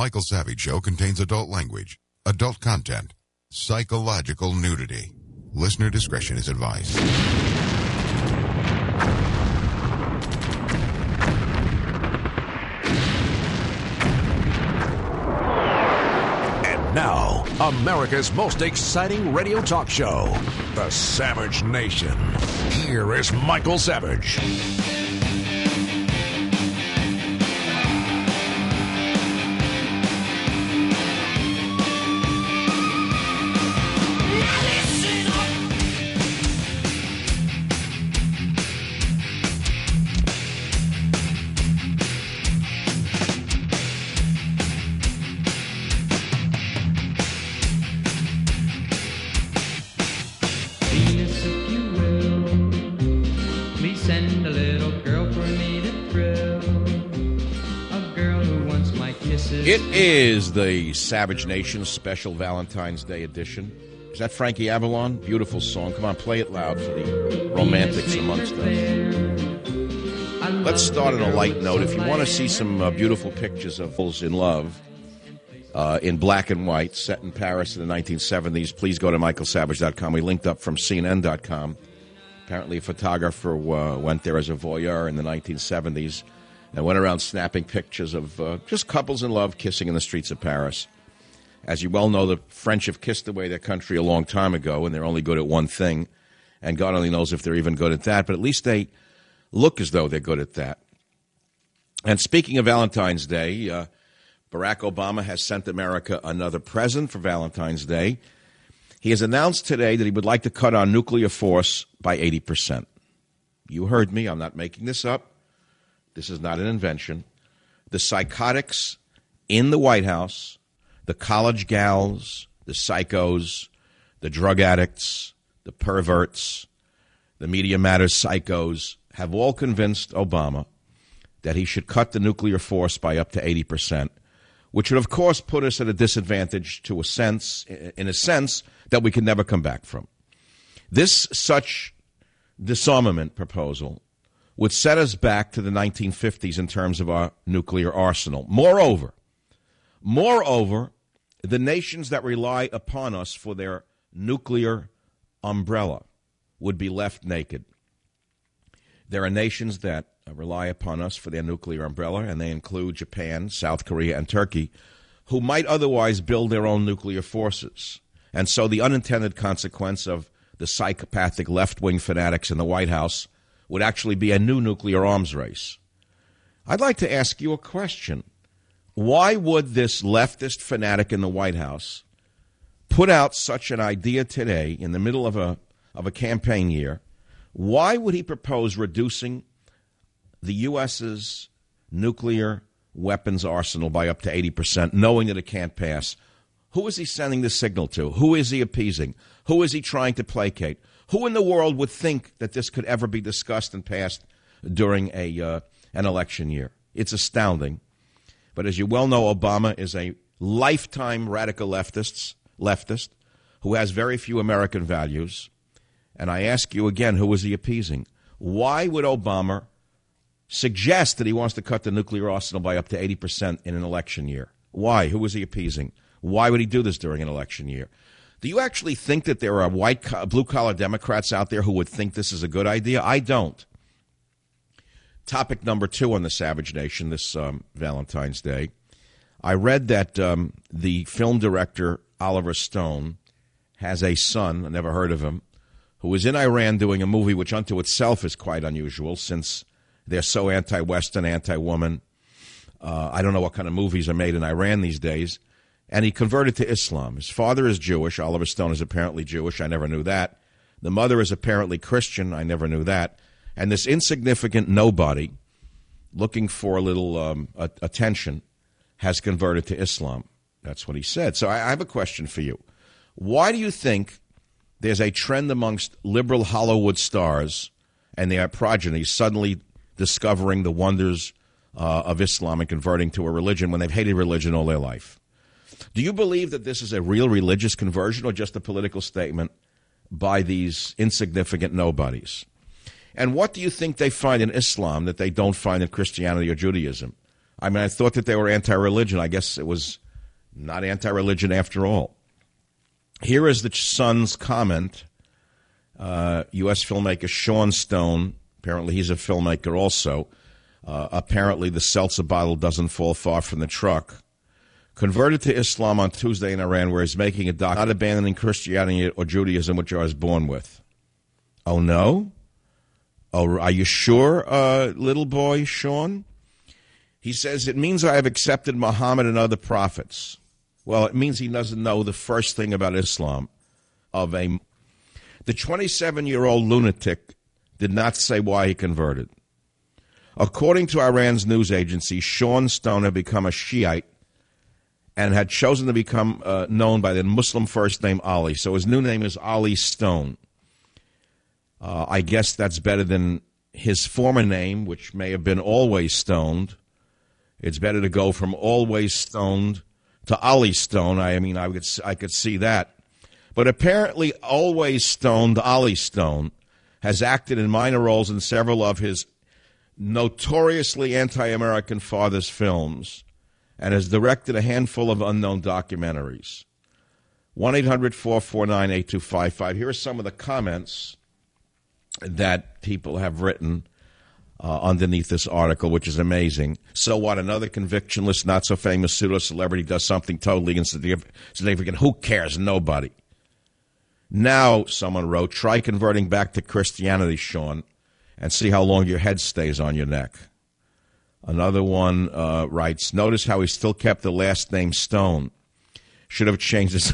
Michael Savage Show contains adult language, adult content, psychological nudity. Listener discretion is advised. And now, America's most exciting radio talk show, The Savage Nation. Here is Michael Savage. It is the Savage Nation special Valentine's Day edition. Is that Frankie Avalon? Beautiful song. Come on, play it loud for the romantics amongst us. Let's start on a light note. If you want to see some beautiful pictures of couples in love in black and white set in Paris in the 1970s, please go to michaelsavage.com. We linked up from CNN.com. Apparently a photographer went there as a voyeur in the 1970s. And went around snapping pictures of just couples in love kissing in the streets of Paris. As you well know, the French have kissed away their country a long time ago, and they're only good at one thing. And God only knows if they're even good at that, but at least they look as though they're good at that. And speaking of Valentine's Day, Barack Obama has sent America another present for Valentine's Day. He has announced today that he would like to cut our nuclear force by 80%. You heard me. I'm not making this up. This is not an invention. The psychotics in the White House, the college gals, the psychos, the drug addicts, the perverts, the Media Matters psychos have all convinced Obama that he should cut the nuclear force by up to 80%, which would, of course, put us at a disadvantage in a sense that we can never come back from. This such disarmament proposal would set us back to the 1950s in terms of our nuclear arsenal. Moreover, the nations that rely upon us for their nuclear umbrella would be left naked. There are nations that rely upon us for their nuclear umbrella, and they include Japan, South Korea, and Turkey, who might otherwise build their own nuclear forces. And so the unintended consequence of the psychopathic left-wing fanatics in the White House would actually be a new nuclear arms race. I'd like to ask you a question. Why would this leftist fanatic in the White House put out such an idea today in the middle of a campaign year? Why would he propose reducing the U.S.'s nuclear weapons arsenal by up to 80%, knowing that it can't pass? Who is he sending the signal to? Who is he appeasing? Who is he trying to placate? Who in the world would think that this could ever be discussed and passed during an election year? It's astounding. But as you well know, Obama is a lifetime radical leftist who has very few American values. And I ask you again, who is he appeasing? Why would Obama suggest that he wants to cut the nuclear arsenal by up to 80% in an election year? Why? Who is he appeasing? Why would he do this during an election year? Do you actually think that there are blue-collar Democrats out there who would think this is a good idea? I don't. Topic number 2 on the Savage Nation this Valentine's Day. I read that the film director Oliver Stone has a son, I never heard of him, who was in Iran doing a movie which unto itself is quite unusual since they're so anti-Western, anti-woman. I don't know what kind of movies are made in Iran these days. And he converted to Islam. His father is Jewish. Oliver Stone is apparently Jewish. I never knew that. The mother is apparently Christian. I never knew that. And this insignificant nobody looking for a little attention has converted to Islam. That's what he said. So I have a question for you. Why do you think there's a trend amongst liberal Hollywood stars and their progeny suddenly discovering the wonders of Islam and converting to a religion when they've hated religion all their life? Do you believe that this is a real religious conversion or just a political statement by these insignificant nobodies? And what do you think they find in Islam that they don't find in Christianity or Judaism? I mean, I thought that they were anti-religion. I guess it was not anti-religion after all. Here is the Sun's comment. U.S. filmmaker Sean Stone, apparently he's a filmmaker also. Apparently the seltzer bottle doesn't fall far from the truck. Converted to Islam on Tuesday in Iran, where he's making a doc, not abandoning Christianity or Judaism, which I was born with. Oh, no? Oh, are you sure, little boy Sean? He says, it means I have accepted Muhammad and other prophets. Well, it means he doesn't know the first thing about Islam. The 27-year-old lunatic did not say why he converted. According to Iran's news agency, Sean Stone had become a Shiite and had chosen to become known by the Muslim first name Ali. So his new name is Ali Stone. I guess that's better than his former name, which may have been Always Stoned. It's better to go from Always Stoned to Ali Stone. I mean, I could see that. But apparently Always Stoned Ali Stone has acted in minor roles in several of his notoriously anti-American father's films and has directed a handful of unknown documentaries. 1-800-449-8255. Here are some of the comments that people have written underneath this article, which is amazing. So what? Another convictionless, not-so-famous pseudo-celebrity does something totally insignificant. Who cares? Nobody. Now, someone wrote, try converting back to Christianity, Sean, and see how long your head stays on your neck. Another one writes, notice how he still kept the last name Stone. Should have changed his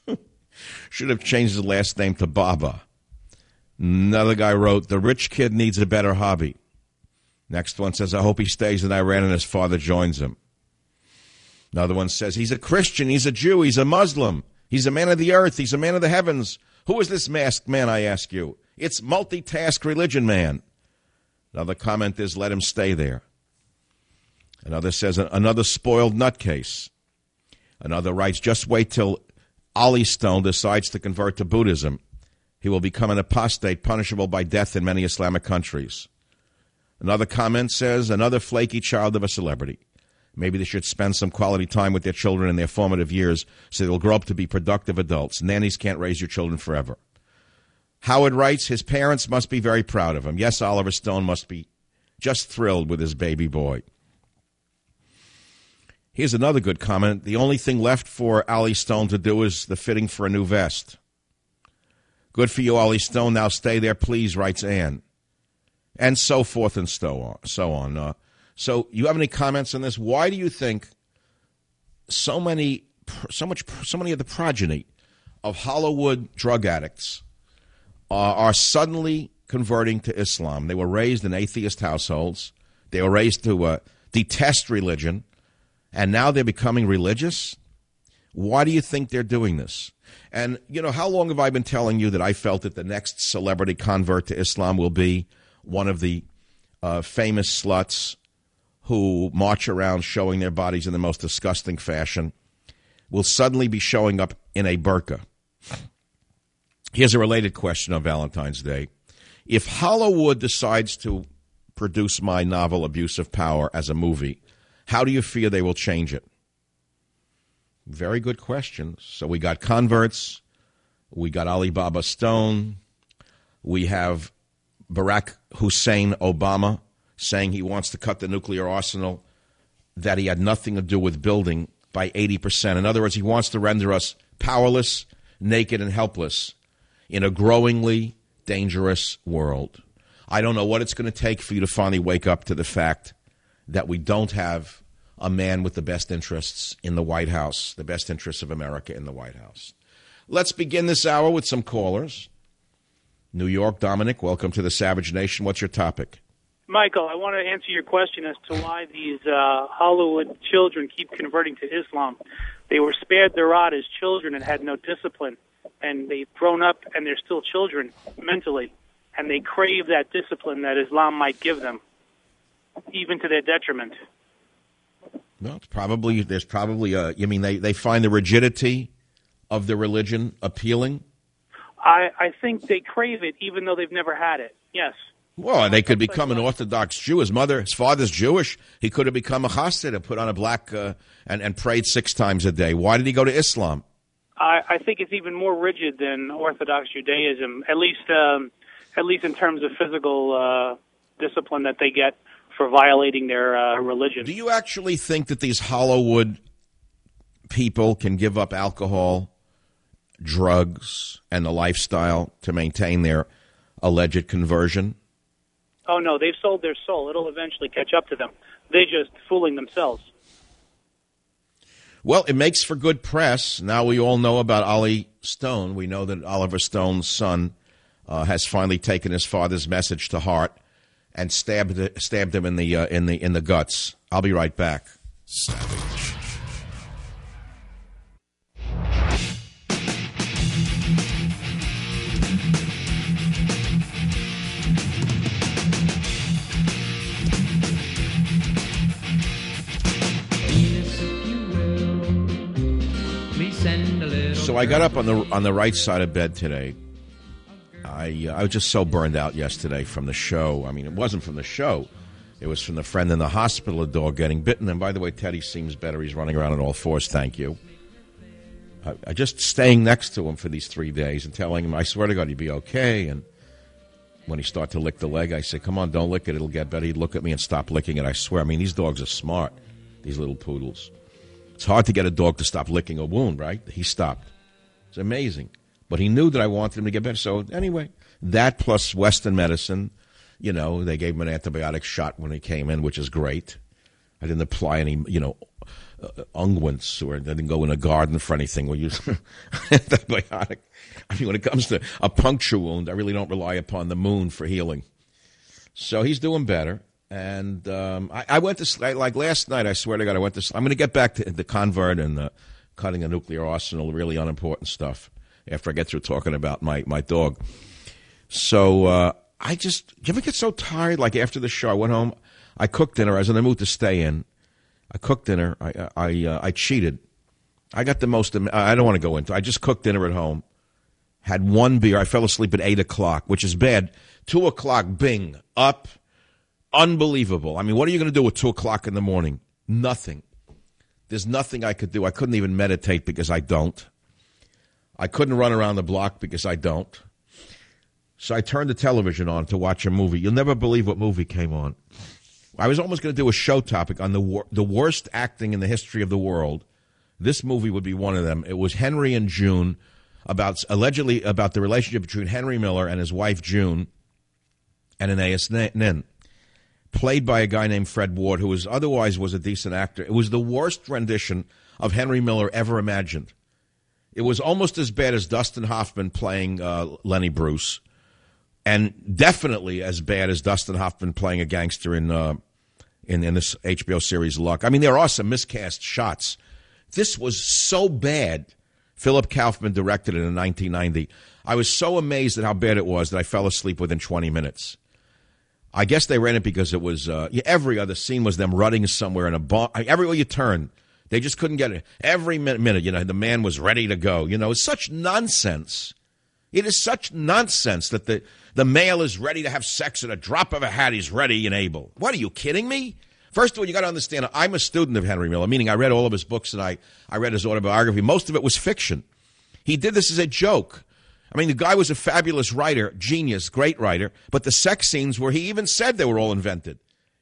last name to Baba. Another guy wrote, the rich kid needs a better hobby. Next one says, I hope he stays in Iran and his father joins him. Another one says, he's a Christian, he's a Jew, he's a Muslim, he's a man of the earth, he's a man of the heavens. Who is this masked man, I ask you? It's multitask religion man. Another comment is, let him stay there. Another says, another spoiled nutcase. Another writes, just wait till Ali Stone decides to convert to Buddhism. He will become an apostate, punishable by death in many Islamic countries. Another comment says, another flaky child of a celebrity. Maybe they should spend some quality time with their children in their formative years so they'll grow up to be productive adults. Nannies can't raise your children forever. Howard writes, his parents must be very proud of him. Yes, Oliver Stone must be just thrilled with his baby boy. Here's another good comment. The only thing left for Ali Stone to do is the fitting for a new vest. Good for you, Ali Stone. Now stay there, please, writes Ann. And so forth and so on. So you have any comments on this? Why do you think so many of the progeny of Hollywood drug addicts are suddenly converting to Islam? They were raised in atheist households. They were raised to detest religion, and now they're becoming religious? Why do you think they're doing this? And, you know, how long have I been telling you that I felt that the next celebrity convert to Islam will be one of the famous sluts who march around showing their bodies in the most disgusting fashion, will suddenly be showing up in a burqa? Here's a related question on Valentine's Day. If Hollywood decides to produce my novel Abuse of Power as a movie, how do you fear they will change it? Very good question. So we got converts, we got Alibaba Stone, we have Barack Hussein Obama saying he wants to cut the nuclear arsenal that he had nothing to do with building by 80%. In other words, he wants to render us powerless, naked, and helpless in a growingly dangerous world. I don't know what it's going to take for you to finally wake up to the fact that we don't have a man with the best interests in the White House, the best interests of America in the White House. Let's begin this hour with some callers. New York, Dominic, welcome to the Savage Nation. What's your topic? Michael, I want to answer your question as to why these Hollywood children keep converting to Islam. They were spared the rod as children and had no discipline, and they've grown up and they're still children mentally, and they crave that discipline that Islam might give them, even to their detriment. Well, there's probably they find the rigidity of the religion appealing? I think they crave it even though they've never had it, yes. Well, they could become an Orthodox Jew. His father's Jewish. He could have become a chassid, put on a black and prayed 6 times a day. Why did he go to Islam? I think it's even more rigid than Orthodox Judaism, at least in terms of physical discipline that they get for violating their religion. Do you actually think that these Hollywood people can give up alcohol, drugs, and the lifestyle to maintain their alleged conversion? Oh, no, they've sold their soul. It'll eventually catch up to them. They're just fooling themselves. Well, it makes for good press. Now we all know about Ollie Stone. We know that Oliver Stone's son has finally taken his father's message to heart and stabbed him in the guts. I'll be right back. Savage. So I got up on the right side of bed today. I was just so burned out yesterday from the show. I mean, it wasn't from the show. It was from the friend in the hospital, a dog getting bitten. And by the way, Teddy seems better. He's running around on all fours. Thank you. I just staying next to him for these 3 days and telling him, I swear to God, he'd be okay. And when he started to lick the leg, I said, come on, don't lick it. It'll get better. He'd look at me and stop licking it. I swear. I mean, these dogs are smart, these little poodles. It's hard to get a dog to stop licking a wound, right? He stopped. It's amazing. But he knew that I wanted him to get better. So anyway, that plus Western medicine, you know, they gave him an antibiotic shot when he came in, which is great. I didn't apply any, unguents, or I didn't go in a garden for anything. We use antibiotic. I mean, when it comes to a puncture wound, I really don't rely upon the moon for healing. So he's doing better. And I went to sleep, like last night, I swear to God, I went to sleep. I'm going to get back to the convert and cutting a nuclear arsenal, really unimportant stuff, after I get through talking about my dog. So do you ever get so tired? Like after the show, I went home, I cooked dinner. I was in the mood to stay in. I cooked dinner. I cheated. I got the most, I don't want to go into it. I just cooked dinner at home. Had 1 beer. I fell asleep at 8 o'clock, which is bad. 2 o'clock, bing, up. Unbelievable. I mean, what are you going to do at 2 o'clock in the morning? Nothing. There's nothing I could do. I couldn't even meditate because I don't. I couldn't run around the block because I don't. So I turned the television on to watch a movie. You'll never believe what movie came on. I was almost going to do a show topic on the worst acting in the history of the world. This movie would be one of them. It was Henry and June, allegedly about the relationship between Henry Miller and his wife June and Anais Nin, played by a guy named Fred Ward, who otherwise was a decent actor. It was the worst rendition of Henry Miller ever imagined. It was almost as bad as Dustin Hoffman playing Lenny Bruce, and definitely as bad as Dustin Hoffman playing a gangster in this HBO series Luck. I mean, there are some miscast shots. This was so bad. Philip Kaufman directed it in 1990. I was so amazed at how bad it was that I fell asleep within 20 minutes. I guess they ran it because it was every other scene was them running somewhere in a bar. Everywhere you turn, they just couldn't get it. Every minute, the man was ready to go. It's such nonsense. It is such nonsense that the male is ready to have sex at a drop of a hat. He's ready and able. What, are you kidding me? First of all, you got to understand, I'm a student of Henry Miller, meaning I read all of his books and I read his autobiography. Most of it was fiction. He did this as a joke. I mean, the guy was a fabulous writer, genius, great writer, but the sex scenes where he even said they were all invented.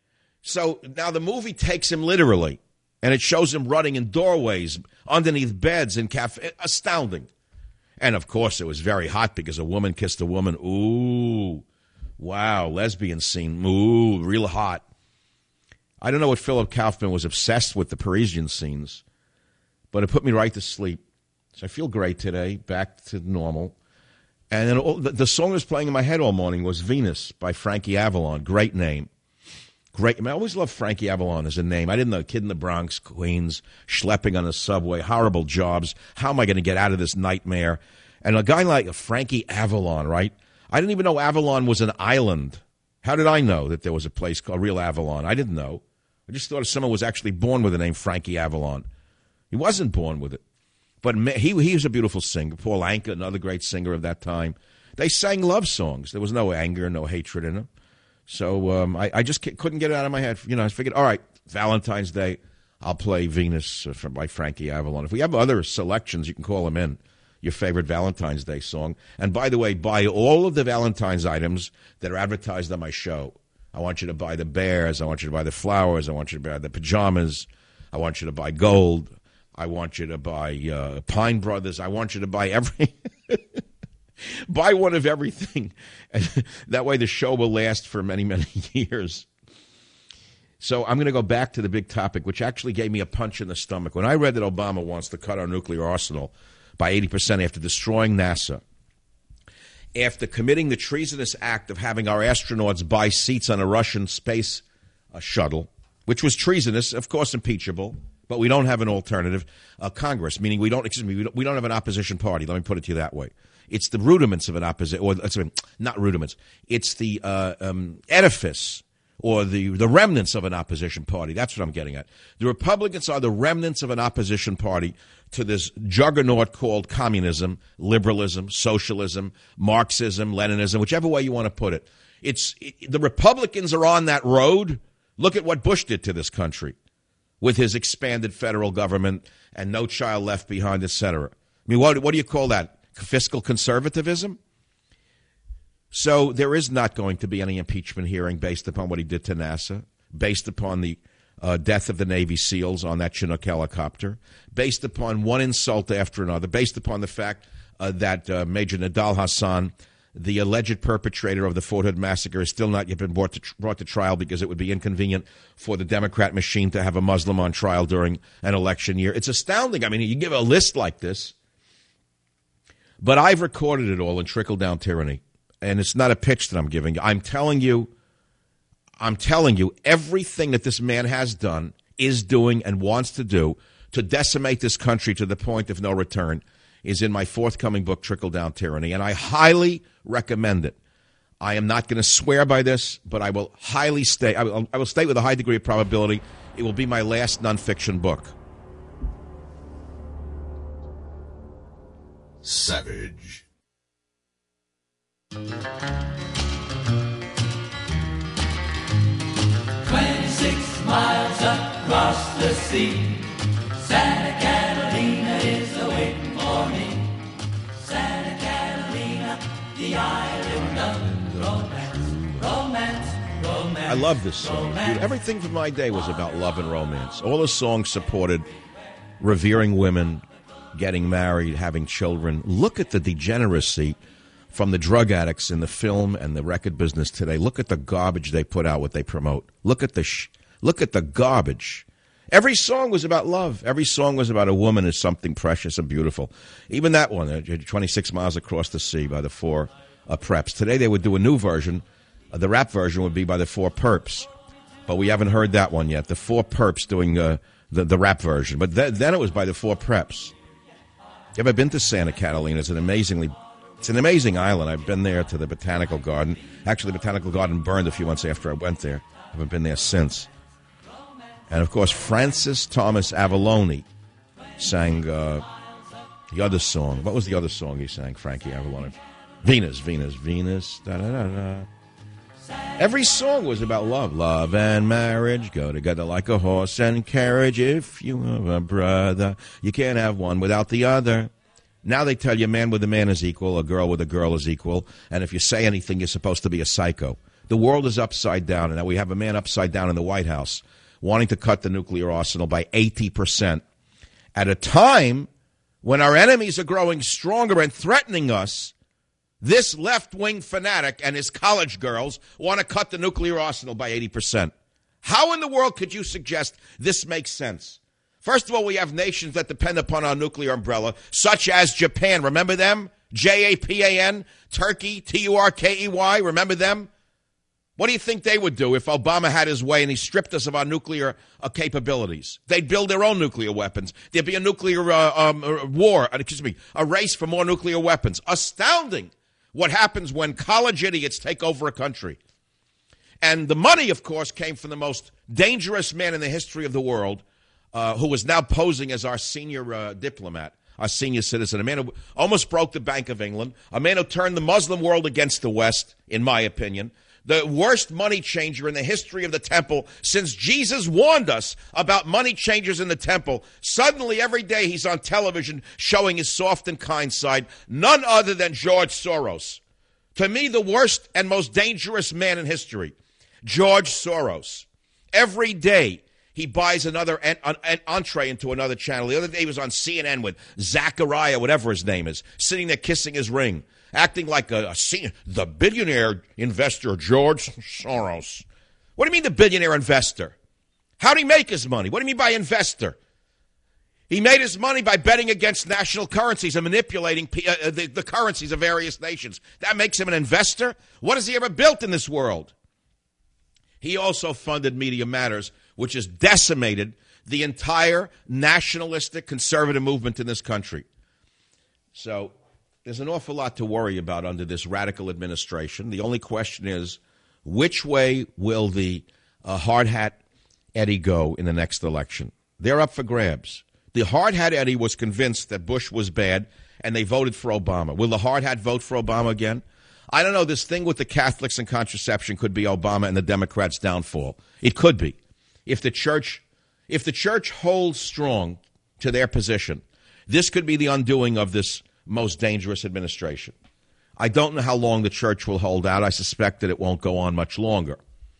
So now the movie takes him literally, and it shows him running in doorways, underneath beds, in cafes. Astounding. And, of course, it was very hot because a woman kissed a woman. Ooh, wow, lesbian scene. Ooh, real hot. I don't know what Philip Kaufman was obsessed with, the Parisian scenes, but it put me right to sleep. So I feel great today, back to normal. And then the song that was playing in my head all morning was Venus by Frankie Avalon. Great name. Great. I mean, I always loved Frankie Avalon as a name. I didn't know, kid in the Bronx, Queens, schlepping on the subway, horrible jobs. How am I going to get out of this nightmare? And a guy like Frankie Avalon, right? I didn't even know Avalon was an island. How did I know that there was a place called Real Avalon? I didn't know. I just thought someone was actually born with the name Frankie Avalon. He wasn't born with it. But he was a beautiful singer. Paul Anka, another great singer of that time. They sang love songs. There was no anger, no hatred in them. So I just couldn't get it out of my head. I figured, all right, Valentine's Day, I'll play Venus by Frankie Avalon. If we have other selections, you can call them in, your favorite Valentine's Day song. And by the way, buy all of the Valentine's items that are advertised on my show. I want you to buy the bears. I want you to buy the flowers. I want you to buy the pajamas. I want you to buy gold. I want you to buy Pine Brothers. I want you to buy buy one of everything. That way the show will last for many, many years. So I'm going to go back to the big topic, which actually gave me a punch in the stomach. When I read that Obama wants to cut our nuclear arsenal by 80% after destroying NASA, after committing the treasonous act of having our astronauts buy seats on a Russian space shuttle, which was treasonous, of course impeachable, but we don't have an alternative Congress, meaning we don't have an opposition party. Let me put it to you that way. It's the rudiments of an opposition, or not rudiments. It's the edifice or the remnants of an opposition party. That's what I'm getting at. The Republicans are the remnants of an opposition party to this juggernaut called communism, liberalism, socialism, Marxism, Leninism, whichever way you want to put it. The Republicans are on that road. Look at what Bush did to this country with his expanded federal government and No Child Left Behind, et cetera. I mean, what do you call that? Fiscal conservatism? So there is not going to be any impeachment hearing based upon what he did to NASA, based upon the death of the Navy SEALs on that Chinook helicopter, based upon one insult after another, based upon the fact that Major Nidal Hassan, the alleged perpetrator of the Fort Hood massacre, has still not yet been brought to trial because it would be inconvenient for the Democrat machine to have a Muslim on trial during an election year. It's astounding. I mean, you give a list like this. But I've recorded it all in Trickle-Down Tyranny, and it's not a pitch that I'm giving you. I'm telling you everything that this man has done, is doing, and wants to do to decimate this country to the point of no return is in my forthcoming book, Trickle-Down Tyranny, and I highly recommend it. I am not going to swear by this, but I will highly state, I will state with a high degree of probability, it will be my last nonfiction book. Savage. 26 miles across the sea, Santa Catalina is a-waiting for me. Santa Catalina, the island of romance, romance, romance. I love this song. Dude, everything from my day was about love and romance. All the songs supported revering women, getting married, having children. Look at the degeneracy from the drug addicts in the film and the record business today. Look at the garbage they put out, what they promote. Look at the garbage. Every song was about love. Every song was about a woman as something precious and beautiful. Even that one, 26 Miles Across the Sea by the Four Preps. Today they would do a new version. The rap version would be by the Four Perps. But we haven't heard that one yet. The Four Perps doing the rap version. But then it was by the Four Preps. You ever been to Santa Catalina? It's an amazing island. I've been there to the Botanical Garden. Actually, the Botanical Garden burned a few months after I went there. I haven't been there since. And, of course, Francis Thomas Avalone sang the other song. What was the other song he sang, Frankie Avalone? Venus, da-da-da-da. Every song was about love. Love and marriage go together like a horse and carriage. If you have a brother, you can't have one without the other. Now they tell you a man with a man is equal, a girl with a girl is equal, and if you say anything, you're supposed to be a psycho. The world is upside down, and now we have a man upside down in the White House wanting to cut the nuclear arsenal by 80% at a time when our enemies are growing stronger and threatening us. This left-wing fanatic and his college girls want to cut the nuclear arsenal by 80%. How in the world could you suggest this makes sense? First of all, we have nations that depend upon our nuclear umbrella, such as Japan. Remember them? Japan, Turkey, Turkey. Remember them? What do you think they would do if Obama had his way and he stripped us of our nuclear capabilities? They'd build their own nuclear weapons. There'd be a nuclear a race for more nuclear weapons. Astounding what happens when college idiots take over a country. And the money, of course, came from the most dangerous man in the history of the world, who is now posing as our senior diplomat, our senior citizen, a man who almost broke the Bank of England, a man who turned the Muslim world against the West, in my opinion, the worst money changer in the history of the temple since Jesus warned us about money changers in the temple. Suddenly, every day, he's on television showing his soft and kind side. None other than George Soros. To me, the worst and most dangerous man in history, George Soros. Every day, he buys another an entree into another channel. The other day, he was on CNN with Zachariah, whatever his name is, sitting there kissing his ring, acting like the billionaire investor, George Soros. What do you mean the billionaire investor? How did he make his money? What do you mean by investor? He made his money by betting against national currencies and manipulating the currencies of various nations. That makes him an investor? What has he ever built in this world? He also funded Media Matters, which has decimated the entire nationalistic conservative movement in this country. So there's an awful lot to worry about under this radical administration. The only question is, which way will the hard hat Eddie go in the next election? They're up for grabs. The hard hat Eddie was convinced that Bush was bad, and they voted for Obama. Will the hard hat vote for Obama again? I don't know. This thing with the Catholics and contraception could be Obama and the Democrats' downfall. It could be. If the church holds strong to their position, this could be the undoing of this most dangerous administration. I don't know how long the church will hold out. I suspect that it won't go on much longer.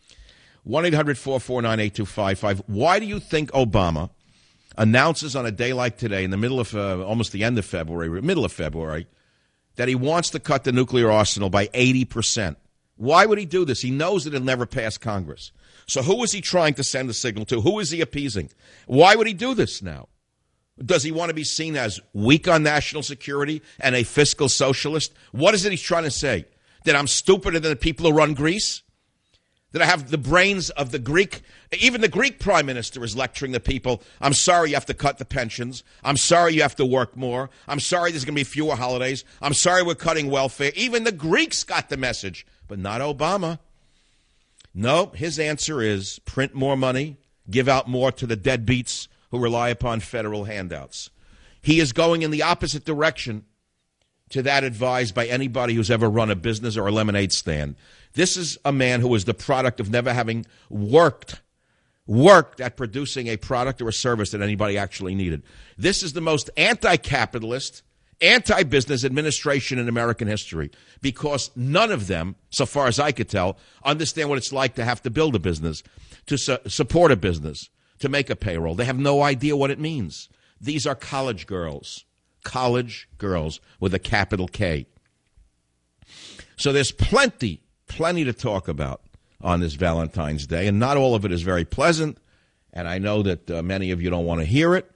1-800-449-8255. Why do you think Obama announces on a day like today, in the middle of almost the end of February, middle of February, that he wants to cut the nuclear arsenal by 80%? Why would he do this? He knows that it'll never pass Congress. So who is he trying to send a signal to? Who is he appeasing? Why would he do this now? Does he want to be seen as weak on national security and a fiscal socialist? What is it he's trying to say? That I'm stupider than the people who run Greece? That I have the brains of the Greek? Even the Greek prime minister is lecturing the people. I'm sorry you have to cut the pensions. I'm sorry you have to work more. I'm sorry there's going to be fewer holidays. I'm sorry we're cutting welfare. Even the Greeks got the message, but not Obama. No, his answer is print more money, give out more to the deadbeats who rely upon federal handouts. He is going in the opposite direction to that advised by anybody who's ever run a business or a lemonade stand. This is a man who is the product of never having worked at producing a product or a service that anybody actually needed. This is the most anti-capitalist, anti-business administration in American history, because none of them, so far as I could tell, understand what it's like to have to build a business, to support a business, to make a payroll. They have no idea what it means. These are college girls with a capital K. So there's plenty to talk about on this Valentine's Day, and not all of it is very pleasant, and I know that many of you don't want to hear it.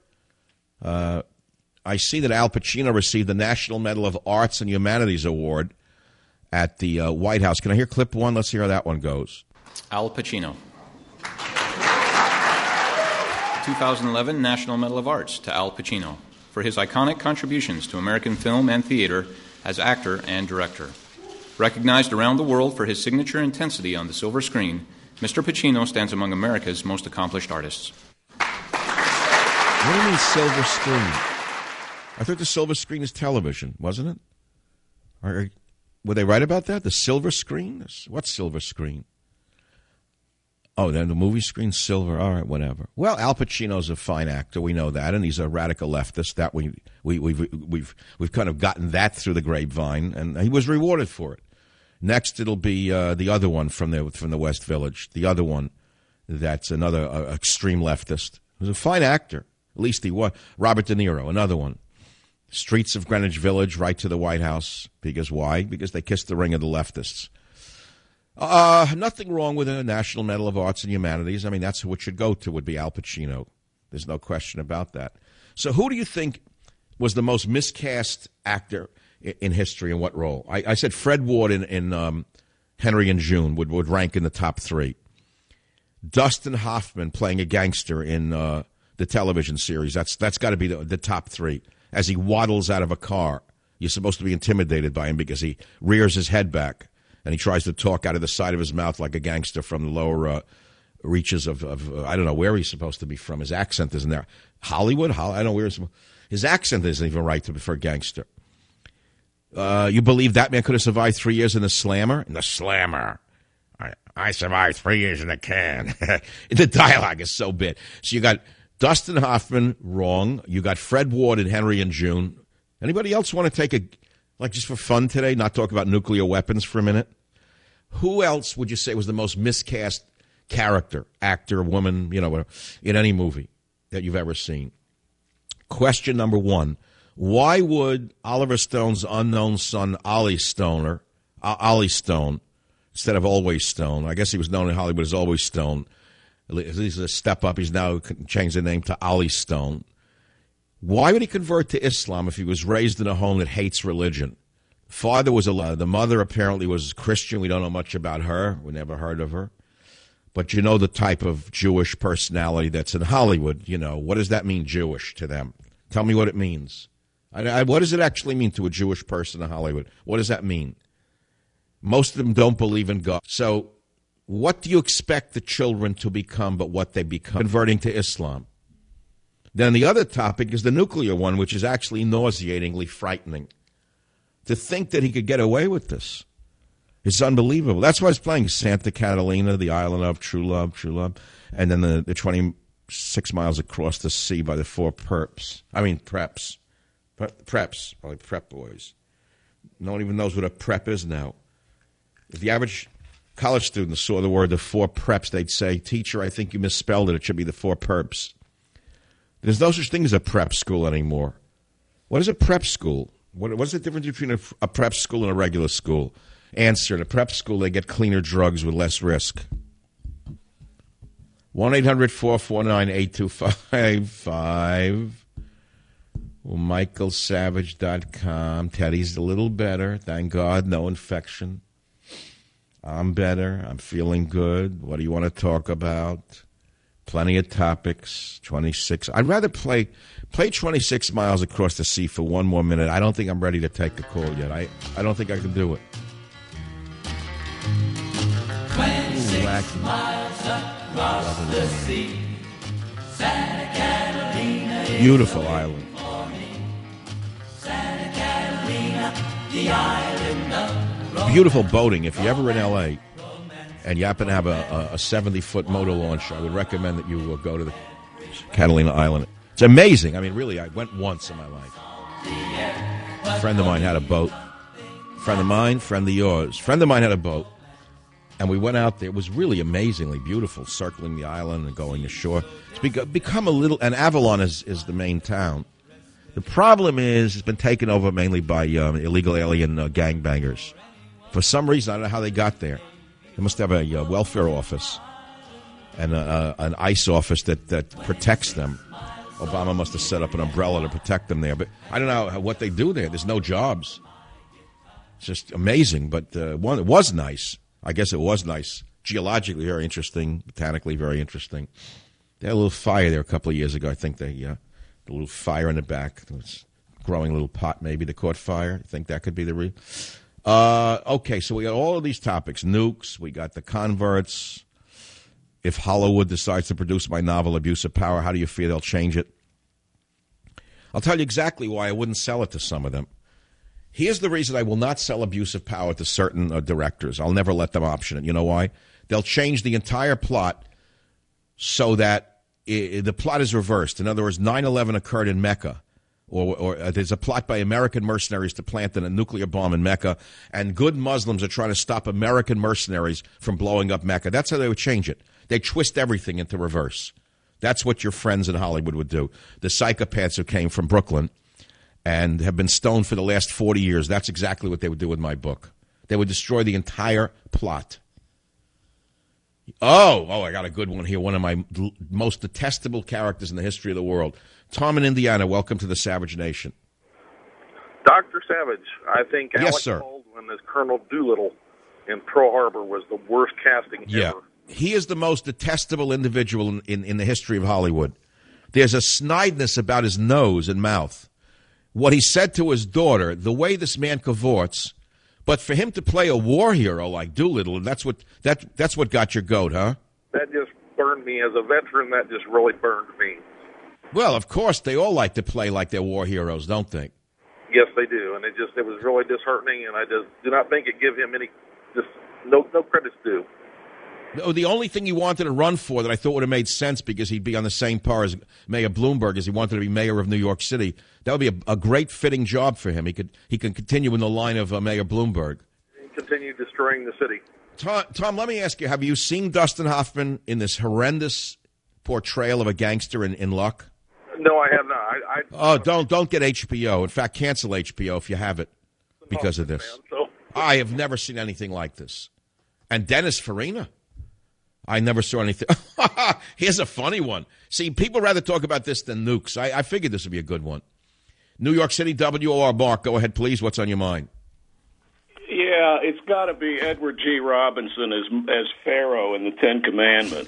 I see that Al Pacino received the National Medal of Arts and Humanities Award at the White House. Can I hear clip one? Let's hear how that one goes. Al Pacino. 2011 National Medal of Arts to Al Pacino for his iconic contributions to American film and theater as actor and director. Recognized around the world for his signature intensity on the silver screen, Mr. Pacino stands among America's most accomplished artists. What do you mean silver screen? I thought the silver screen is television, wasn't it? Were they right about that? The silver screen? What silver screen? Oh, then the movie screen, silver. All right, whatever. Well, Al Pacino's a fine actor. We know that, and he's a radical leftist. That we've kind of gotten that through the grapevine, and he was rewarded for it. Next, it'll be the other one from the West Village. The other one, that's another extreme leftist. He was a fine actor. At least he was. Robert De Niro, another one. Streets of Greenwich Village, right to the White House. Because why? Because they kissed the ring of the leftists. Nothing wrong with a National Medal of Arts and Humanities. I mean, that's who it should go to, would be Al Pacino. There's no question about that. So who do you think was the most miscast actor in history, and what role? I said Fred Ward in Henry and June would rank in the top three. Dustin Hoffman playing a gangster in the television series. That's got to be the top three. As he waddles out of a car, you're supposed to be intimidated by him because he rears his head back and he tries to talk out of the side of his mouth like a gangster from the lower reaches of I don't know where he's supposed to be from. His accent isn't there. Hollywood? I don't know where his accent isn't even right for a gangster. You believe that man could have survived 3 years in The Slammer? In The Slammer. I survived 3 years in a can. The dialogue is so bad. So you got Dustin Hoffman, wrong. You got Fred Ward and Henry and June. Anybody else want to take just for fun today, not talk about nuclear weapons for a minute? Who else would you say was the most miscast character, actor, woman, whatever, in any movie that you've ever seen? Question number one. Why would Oliver Stone's unknown son, Ollie Stone, instead of Always Stone, I guess he was known in Hollywood as Always Stone, at least a step up, he's now changed the name to Ollie Stone. Why would he convert to Islam if he was raised in a home that hates religion? Father was the mother apparently was Christian. We don't know much about her. We never heard of her. But you know the type of Jewish personality that's in Hollywood. What does that mean, Jewish, to them? Tell me what it means. What does it actually mean to a Jewish person in Hollywood? What does that mean? Most of them don't believe in God. So what do you expect the children to become but what they become? Converting to Islam. Then the other topic is the nuclear one, which is actually nauseatingly frightening. To think that he could get away with this is unbelievable. That's why I was playing Santa Catalina, the island of true love, and then the 26 miles across the sea by the four preps. Probably prep boys. No one even knows what a prep is now. If the average college student saw the word the four preps, they'd say, "Teacher, I think you misspelled it. It should be the four perps." There's no such thing as a prep school anymore. What is a prep school? What's the difference between a prep school and a regular school? Answer, in a prep school, they get cleaner drugs with less risk. 1-800-449-8255. MichaelSavage.com. Teddy's a little better. Thank God, no infection. I'm better. I'm feeling good. What do you want to talk about? Plenty of topics. 26. I'd rather play 26 miles across the sea for one more minute. I don't think I'm ready to take a call yet. I don't think I can do it. 26 miles across the sea. Santa Catalina. Beautiful island. Santa Catalina, the island of Beautiful boating. If you're ever in L.A. and you happen to have a 70-foot motor launch, I would recommend that you go to the Catalina Island. It's amazing. Really, I went once in my life. A friend of mine had a boat. Friend of mine, friend of yours. Friend of mine had a boat. And we went out there. It was really amazingly beautiful, circling the island and going ashore. It's become a little... And Avalon is the main town. The problem is it's been taken over mainly by illegal alien gangbangers. For some reason, I don't know how they got there. They must have a welfare office and an ICE office that protects them. Obama must have set up an umbrella to protect them there. But I don't know what they do there. There's no jobs. It's just amazing. But it was nice. I guess it was nice. Geologically very interesting. Botanically very interesting. They had a little fire there a couple of years ago. I think the little fire in the back. It was growing little pot maybe that caught fire. I think that could be the reason. Okay, so we got all of these topics. Nukes. We got the converts. If Hollywood decides to produce my novel, Abuse of Power, how do you feel they'll change it? I'll tell you exactly why I wouldn't sell it to some of them. Here's the reason I will not sell Abuse of Power to certain directors. I'll never let them option it. You know why? They'll change the entire plot so that the plot is reversed. In other words, 9/11 occurred in Mecca. Or there's a plot by American mercenaries to plant a nuclear bomb in Mecca, and good Muslims are trying to stop American mercenaries from blowing up Mecca. That's how they would change it. They twist everything into reverse. That's what your friends in Hollywood would do. The psychopaths who came from Brooklyn and have been stoned for the last 40 years, that's exactly what they would do with my book. They would destroy the entire plot. Oh, I got a good one here. One of my most detestable characters in the history of the world. Tom in Indiana, welcome to the Savage Nation. Dr. Savage, I think Yes, Alec Baldwin as Colonel Doolittle in Pearl Harbor was the worst casting ever. He is the most detestable individual in the history of Hollywood. There's a snideness about his nose and mouth. What he said to his daughter, the way this man cavorts, but for him to play a war hero like Doolittle, that's what got your goat, huh? That just burned me. As a veteran, that just really burned me. Well, of course, they all like to play like they're war heroes, don't they? Yes, they do, and it was really disheartening, and I just do not think it give him no credits due. No, the only thing he wanted to run for that I thought would have made sense because he'd be on the same par as Mayor Bloomberg as he wanted to be mayor of New York City. That would be a great fitting job for him. He can continue in the line of Mayor Bloomberg. Continue destroying the city. Tom, let me ask you, have you seen Dustin Hoffman in this horrendous portrayal of a gangster in Luck? No, I have not. Don't get HBO. In fact, cancel HBO if you have it because of this. Man, so. I have never seen anything like this. And Dennis Farina. I never saw anything. Here's a funny one. See, people rather talk about this than nukes. I figured this would be a good one. New York City, WOR. Mark, go ahead, please. What's on your mind? Yeah, it's got to be Edward G. Robinson as Pharaoh in the Ten Commandments.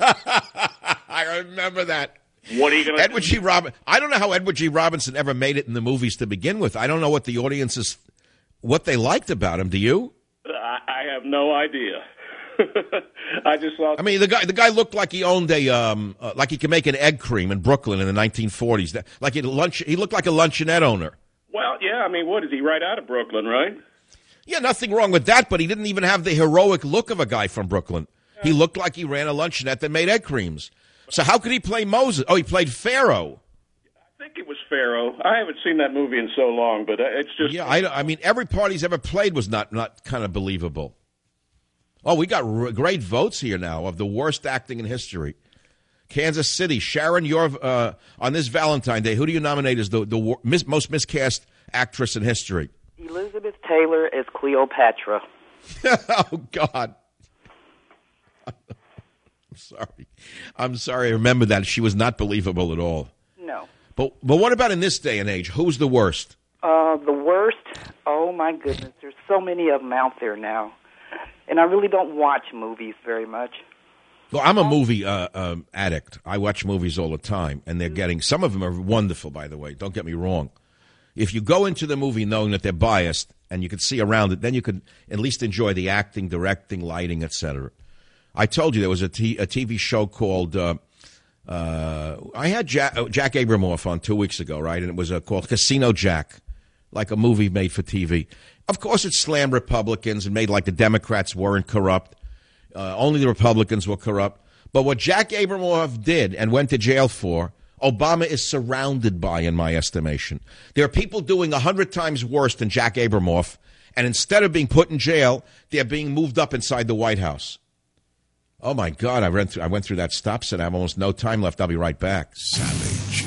I remember that. What are you going to Edward G. Robinson. I don't know how Edward G. Robinson ever made it in the movies to begin with. I don't know what the audiences, what they liked about him. Do you? I have no idea. I just thought. I mean, the guy looked like he owned like he could make an egg cream in Brooklyn in the 1940s. Like he looked like a luncheonette owner. Well, yeah. I mean, what is he right out of Brooklyn, right? Yeah, nothing wrong with that, but he didn't even have the heroic look of a guy from Brooklyn. He looked like he ran a luncheonette that made egg creams. So how could he play Moses? Oh, he played Pharaoh. I think it was Pharaoh. I haven't seen that movie in so long, but it's just... Yeah, I mean, every part he's ever played was not kind of believable. Oh, we got great votes here now of the worst acting in history. Kansas City, Sharon, you're on this Valentine's Day, who do you nominate as the most miscast actress in history? Elizabeth Taylor as Cleopatra. Oh, God. I'm sorry. I remember that. She was not believable at all. No. But what about in this day and age? Who's the worst? The worst? Oh, my goodness. There's so many of them out there now. And I really don't watch movies very much. Well, I'm a movie addict. I watch movies all the time, and they're getting... Some of them are wonderful, by the way. Don't get me wrong. If you go into the movie knowing that they're biased and you can see around it, then you could at least enjoy the acting, directing, lighting, etc. I told you there was a TV show called... I had Jack Abramoff on 2 weeks ago, right? And it was called Casino Jack, like a movie made for TV. Of course, it slammed Republicans and made like the Democrats weren't corrupt. Only the Republicans were corrupt. But what Jack Abramoff did and went to jail for, Obama is surrounded by, in my estimation. There are people doing 100 times worse than Jack Abramoff, and instead of being put in jail, they're being moved up inside the White House. Oh, my God, I went through that stop sign. I have almost no time left. I'll be right back. Savage.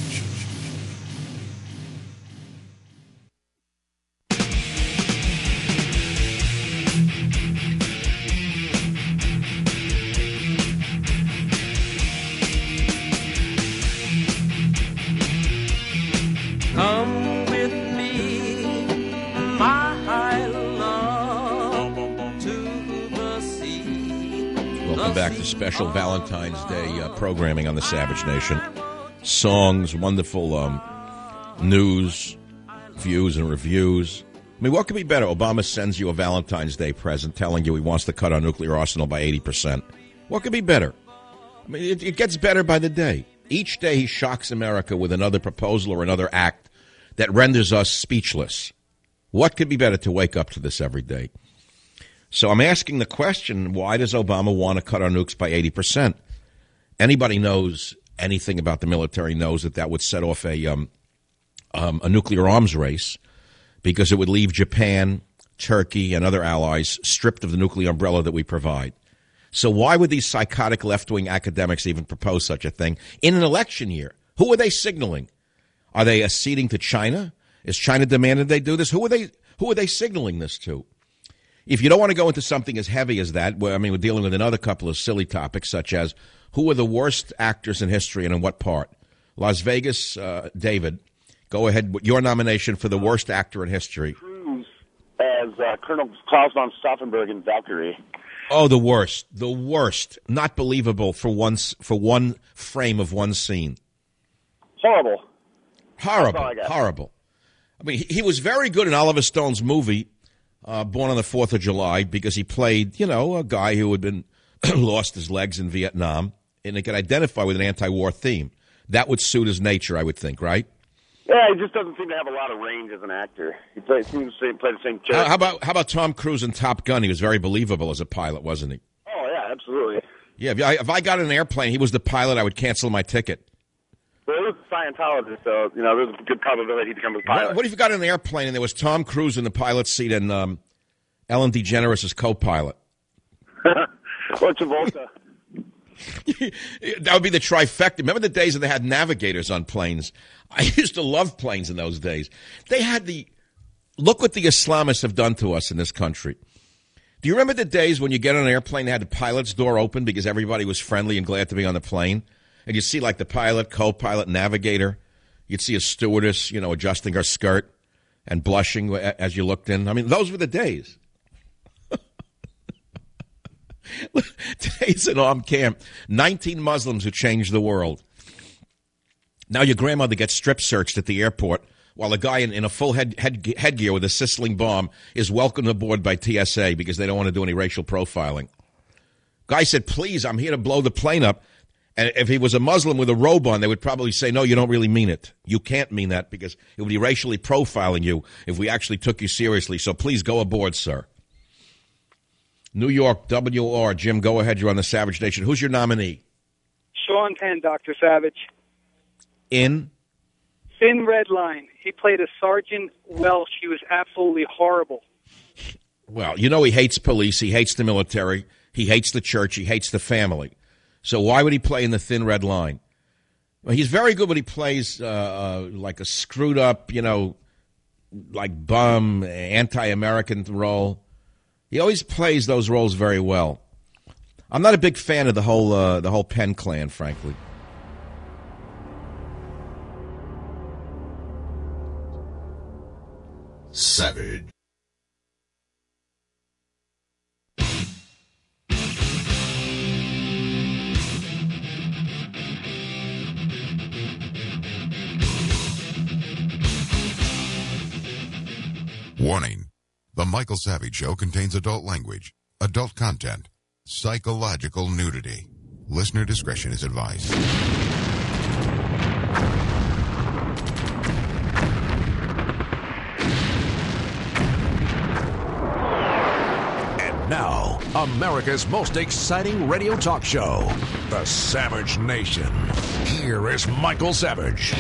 Come with me, my love, to the sea. Welcome back to special Valentine's Day programming on the Savage Nation. Songs, wonderful news, views, and reviews. I mean, what could be better? Obama sends you a Valentine's Day present telling you he wants to cut our nuclear arsenal by 80%. What could be better? I mean, it gets better by the day. Each day he shocks America with another proposal or another act that renders us speechless. What could be better to wake up to this every day? So I'm asking the question, why does Obama want to cut our nukes by 80%? Anybody knows anything about the military knows that would set off a nuclear arms race because it would leave Japan, Turkey, and other allies stripped of the nuclear umbrella that we provide. So why would these psychotic left-wing academics even propose such a thing in an election year? Who are they signaling? Are they acceding to China? Is China demanding they do this? Who are they signaling this to? If you don't want to go into something as heavy as that, we're dealing with another couple of silly topics, such as who are the worst actors in history and in what part? Las Vegas, David, go ahead with your nomination for the worst actor in history. Cruise as Colonel Klaus von Stauffenberg in Valkyrie. Oh, the worst. Not believable for one frame of one scene. Horrible. I mean, he was very good in Oliver Stone's movie, Born on the 4th of July, because he played, a guy who had been lost his legs in Vietnam, and it could identify with an anti-war theme. That would suit his nature, I would think, right? Yeah, he just doesn't seem to have a lot of range as an actor. He seems to play the same character. How about Tom Cruise in Top Gun? He was very believable as a pilot, wasn't he? Oh, yeah. absolutely. Yeah, if I got in an airplane, he was the pilot, I would cancel my ticket. Well, he was a Scientologist, so, there's a good probability he'd become a pilot. What if you got in an airplane and there was Tom Cruise in the pilot's seat and Ellen DeGeneres as co-pilot? Or Travolta. That would be the trifecta. Remember the days when they had navigators on planes? I used to love planes in those days. They had look what the Islamists have done to us in this country. Do you remember the days when you get on an airplane, they had the pilot's door open because everybody was friendly and glad to be on the plane? And you see like the pilot, co-pilot, navigator. You'd see a stewardess, adjusting her skirt and blushing as you looked in. I mean, those were the days. Today's an armed camp. 19 Muslims who changed the world. Now your grandmother gets strip searched at the airport while a guy in a full headgear with a sizzling bomb is welcomed aboard by TSA because they don't want to do any racial profiling. Guy said, please, I'm here to blow the plane up. And if he was a Muslim with a robe on, they would probably say, no, you don't really mean it. You can't mean that because it would be racially profiling you if we actually took you seriously. So please go aboard, sir. New York, WR. Jim, go ahead. You're on the Savage Nation. Who's your nominee? Sean Penn, Dr. Savage. In? Thin Red Line. He played a Sergeant Welsh. He was absolutely horrible. Well, he hates police. He hates the military. He hates the church. He hates the family. So why would he play in the Thin Red Line? Well, he's very good when he plays like a screwed up, like bum, anti-American role. He always plays those roles very well. I'm not a big fan of the whole Penn clan, frankly. Savage. Warning. The Michael Savage Show contains adult language, adult content, psychological nudity. Listener discretion is advised. And now, America's most exciting radio talk show, The Savage Nation. Here is Michael Savage.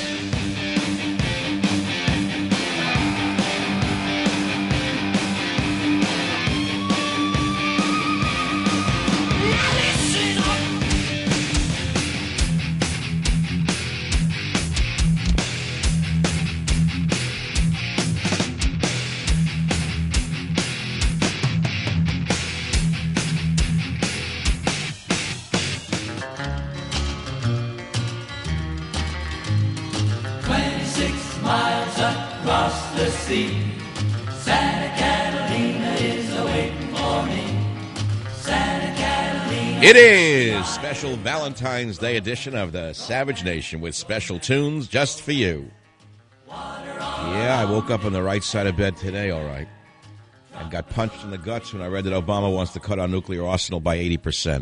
It is special Valentine's Day edition of the Savage Nation with special tunes just for you. Yeah, I woke up on the right side of bed today, all right, and got punched in the guts when I read that Obama wants to cut our nuclear arsenal by 80%.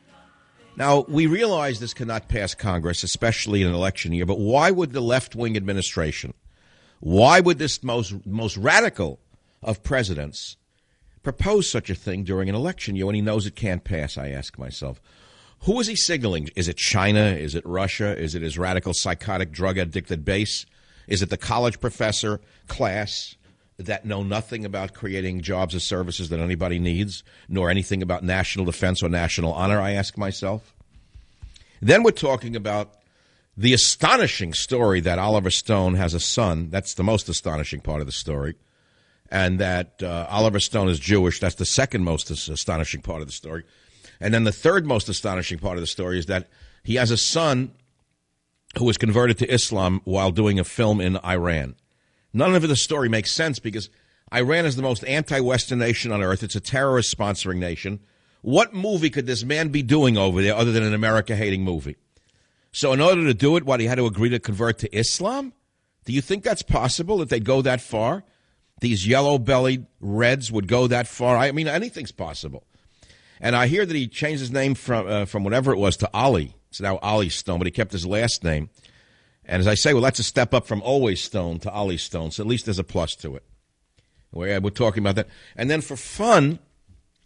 Now, we realize this cannot pass Congress, especially in an election year, but why would the left-wing administration, why would this most radical of presidents propose such a thing during an election year when he knows it can't pass, I ask myself. Who is he signaling? Is it China? Is it Russia? Is it his radical, psychotic, drug-addicted base? Is it the college professor class that know nothing about creating jobs or services that anybody needs, nor anything about national defense or national honor, I ask myself? Then we're talking about the astonishing story that Oliver Stone has a son. That's the most astonishing part of the story. And that Oliver Stone is Jewish. That's the second most astonishing part of the story. And then the third most astonishing part of the story is that he has a son who was converted to Islam while doing a film in Iran. None of the story makes sense because Iran is the most anti-Western nation on earth. It's a terrorist-sponsoring nation. What movie could this man be doing over there other than an America-hating movie? So in order to do it, he had to agree to convert to Islam? Do you think that's possible, that they'd go that far? These yellow-bellied Reds would go that far? I mean, anything's possible. And I hear that he changed his name from whatever it was to Ali. It's now Ali Stone, but he kept his last name. And as I say, well, that's a step up from Always Stone to Ali Stone, so at least there's a plus to it. We're talking about that. And then for fun,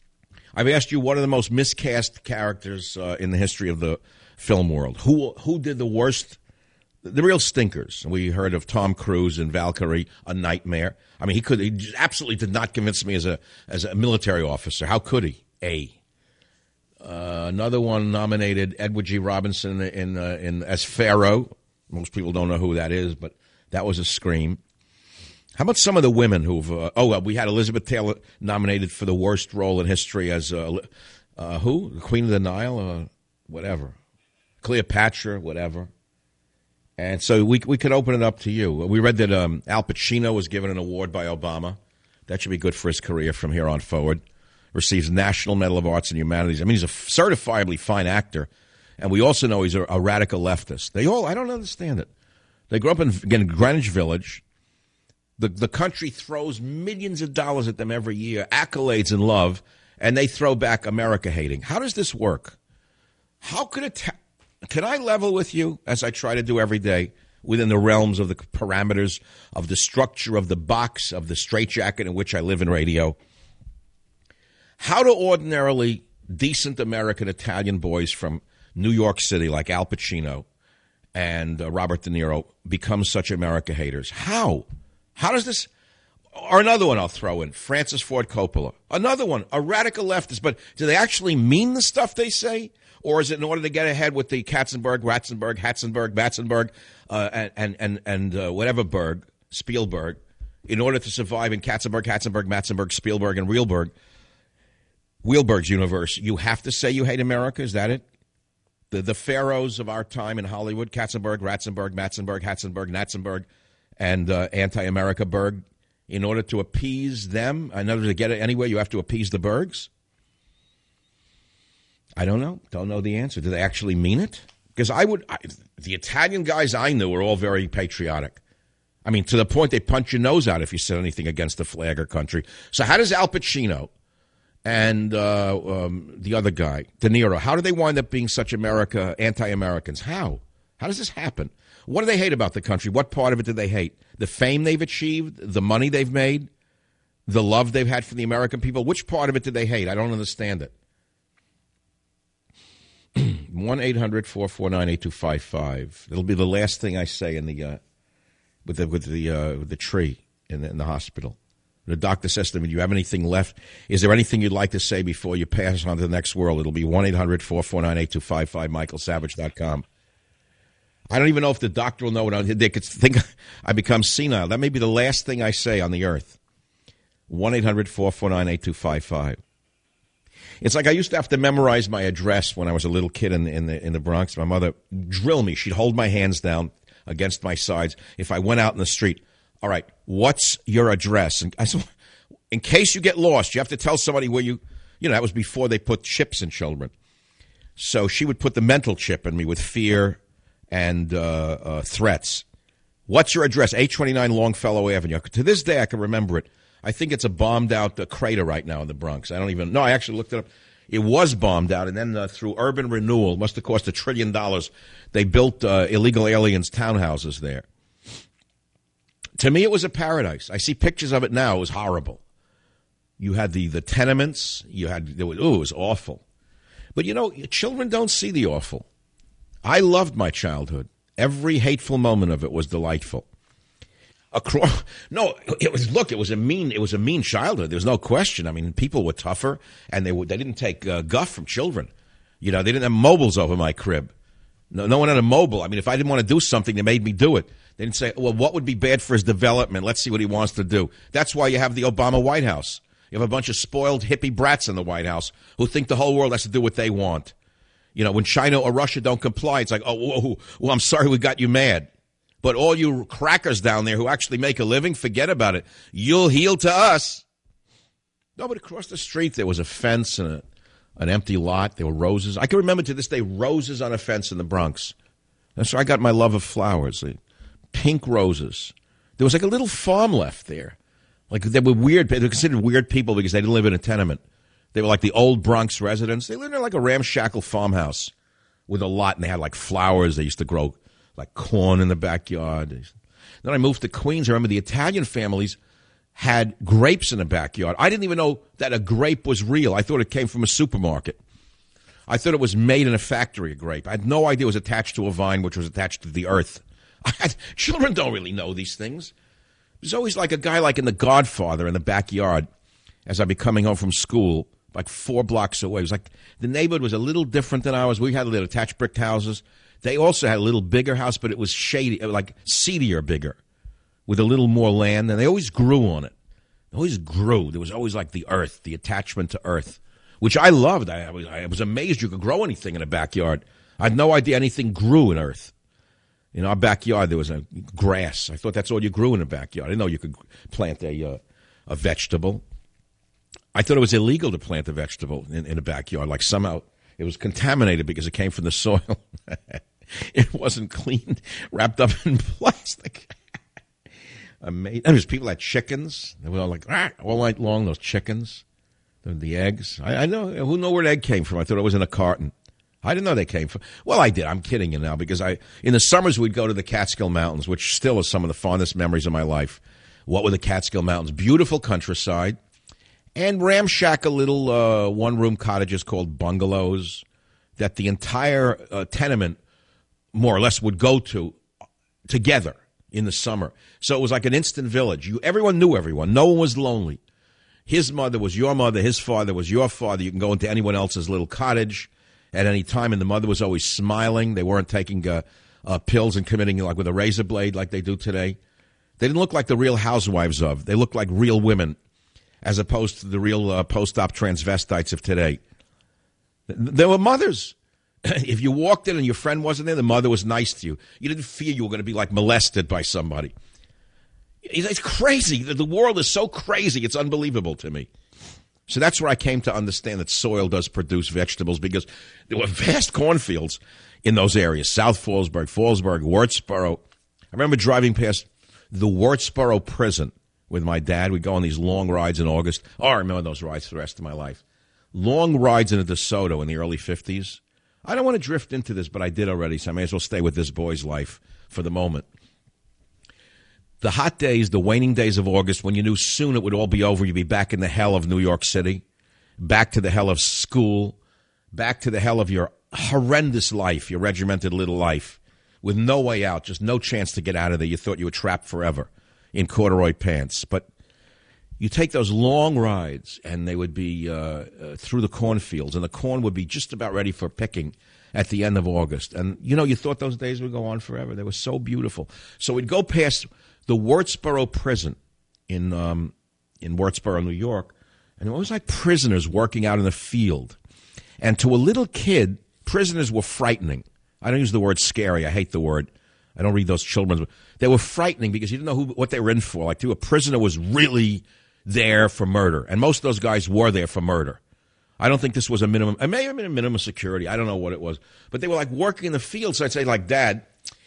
I've asked you what are the most miscast characters in the history of the film world. Who did the worst, the real stinkers? We heard of Tom Cruise in Valkyrie, a nightmare. I mean, he absolutely did not convince me as a military officer. How could he? Another one nominated Edward G. Robinson in as Pharaoh. Most people don't know who that is, but that was a scream. How about some of the women who've... we had Elizabeth Taylor nominated for the worst role in history as... who? The Queen of the Nile? Whatever. Cleopatra, whatever. And so we could open it up to you. We read that Al Pacino was given an award by Obama. That should be good for his career from here on forward. Receives National Medal of Arts and Humanities. I mean, he's a certifiably fine actor. And we also know he's a radical leftist. I don't understand it. They grew up in Greenwich Village. The country throws millions of dollars at them every year, accolades and love, and they throw back America hating. How does this work? How could can I level with you, as I try to do every day, within the realms of the parameters of the structure of the box, of the straitjacket in which I live in radio? How do ordinarily decent American Italian boys from New York City, like Al Pacino and Robert De Niro, become such America haters? How? How does this... Or another one I'll throw in, Francis Ford Coppola. Another one, a radical leftist. But do they actually mean the stuff they say? Or is it in order to get ahead with the Katzenberg, Ratzenberg, Hatzenberg, Batzenberg, and whatever Berg, Spielberg, in order to survive in Katzenberg, Matzenberg, Spielberg, and Wheelberg's universe? You have to say you hate America? Is that it? The pharaohs of our time in Hollywood, Katzenberg, Ratzenberg, Matzenberg, Hatzenberg, Natzenberg, and anti-America Berg, in order to appease them, in order to get it anywhere, you have to appease the Bergs? I don't know. Don't know the answer. Do they actually mean it? Because the Italian guys I knew were all very patriotic. I mean, to the point they punch your nose out if you said anything against the flag or country. So how does Al Pacino and the other guy, De Niro, how do they wind up being such anti-Americans? How? How does this happen? What do they hate about the country? What part of it do they hate? The fame they've achieved? The money they've made? The love they've had for the American people? Which part of it do they hate? I don't understand it. 1-800-449-8255. It'll be the last thing I say in the with the tree in the hospital. The doctor says to me, "Do you have anything left? Is there anything you'd like to say before you pass on to the next world?" It'll be 1-800-449-8255, michaelsavage.com. I don't even know if the doctor will know what they could think I become senile. That may be the last thing I say on the earth. 1-800-449-8255. It's like I used to have to memorize my address when I was a little kid in the Bronx. My mother drilled me. She'd hold my hands down against my sides if I went out in the street. All right, what's your address? And I said, in case you get lost, you have to tell somebody where that was before they put chips in children. So she would put the mental chip in me with fear and threats. What's your address? 829 Longfellow Avenue. To this day, I can remember it. I think it's a bombed-out crater right now in the Bronx. I don't even know. I actually looked it up. It was bombed out, and then through urban renewal, must have cost $1 trillion, they built illegal aliens' townhouses there. To me, it was a paradise. I see pictures of it now. It was horrible. You had the tenements. It was awful. But, children don't see the awful. I loved my childhood. Every hateful moment of it was delightful. It was a mean childhood. There's no question. I mean, people were tougher, and they didn't take guff from children. They didn't have mobiles over my crib. No one had a mobile. I mean, if I didn't want to do something, they made me do it. They didn't say, well, what would be bad for his development? Let's see what he wants to do. That's why you have the Obama White House. You have a bunch of spoiled hippie brats in the White House who think the whole world has to do what they want. When China or Russia don't comply, it's like, oh, I'm sorry we got you mad. But all you crackers down there who actually make a living, forget about it. You'll heel to us. No, but across the street there was a fence and an empty lot. There were roses. I can remember to this day roses on a fence in the Bronx. That's where I got my love of flowers, pink roses. There was like a little farm left there. Like they were weird. They were considered weird people because they didn't live in a tenement. They were like the old Bronx residents. They lived in like a ramshackle farmhouse with a lot, and they had like flowers. They used to grow like corn in the backyard. Then I moved to Queens. I remember the Italian families had grapes in the backyard. I didn't even know that a grape was real. I thought it came from a supermarket. I thought it was made in a factory, a grape. I had no idea it was attached to a vine, which was attached to the earth. Children don't really know these things. There's always like a guy like in The Godfather in the backyard as I'd be coming home from school, like 4 blocks away. It was like the neighborhood was a little different than ours. We had little attached brick houses. They also had a little bigger house, but it was shady, like seedier bigger, with a little more land, and they always grew on it. They always grew. There was always like the earth, the attachment to earth, which I loved. I was amazed you could grow anything in a backyard. I had no idea anything grew in earth. In our backyard, there was a grass. I thought that's all you grew in a backyard. I didn't know you could plant a vegetable. I thought it was illegal to plant a vegetable in a backyard. Like somehow it was contaminated because it came from the soil. It wasn't cleaned, wrapped up in plastic. Amazing. There's people that had chickens. They were all like, all night long, those chickens, the eggs. I know. Who knew where an egg came from? I thought it was in a carton. I didn't know they came from. Well, I did. I'm kidding you now because in the summers we'd go to the Catskill Mountains, which still is some of the fondest memories of my life. What were the Catskill Mountains? Beautiful countryside and ramshackle little one-room cottages called bungalows that the entire tenement more or less would go to together in the summer. So it was like an instant village. Everyone knew everyone. No one was lonely. His mother was your mother. His father was your father. You can go into anyone else's little cottage at any time, and the mother was always smiling. They weren't taking pills and committing like with a razor blade like they do today. They didn't look like the Real Housewives of. They looked like real women as opposed to the real post-op transvestites of today. They were mothers. If you walked in and your friend wasn't there, the mother was nice to you. You didn't fear you were going to be like molested by somebody. It's crazy. The world is so crazy. It's unbelievable to me. So that's where I came to understand that soil does produce vegetables because there were vast cornfields in those areas. South Fallsburg, Wurtsboro. I remember driving past the Wurtsboro prison with my dad. We'd go on these long rides in August. Oh, I remember those rides for the rest of my life. Long rides into DeSoto in the early 50s. I don't want to drift into this, but I did already, so I may as well stay with this boy's life for the moment. The hot days, the waning days of August, when you knew soon it would all be over, you'd be back in the hell of New York City, back to the hell of school, back to the hell of your horrendous life, your regimented little life, with no way out, just no chance to get out of there. You thought you were trapped forever in corduroy pants. But you take those long rides, and they would be through the cornfields, and the corn would be just about ready for picking at the end of August. And, you thought those days would go on forever. They were so beautiful. So we'd go past the Wurtsboro prison in Wurtsboro, New York, and it was like prisoners working out in the field. And to a little kid, prisoners were frightening. I don't use the word scary. I hate the word. I don't read those children's. They were frightening because you didn't know what they were in for. Like, a prisoner was really there for murder, and most of those guys were there for murder. I don't think this was a minimum. It may have been a minimum security. I don't know what it was, but they were like working in the field. So I'd say, like, Dad,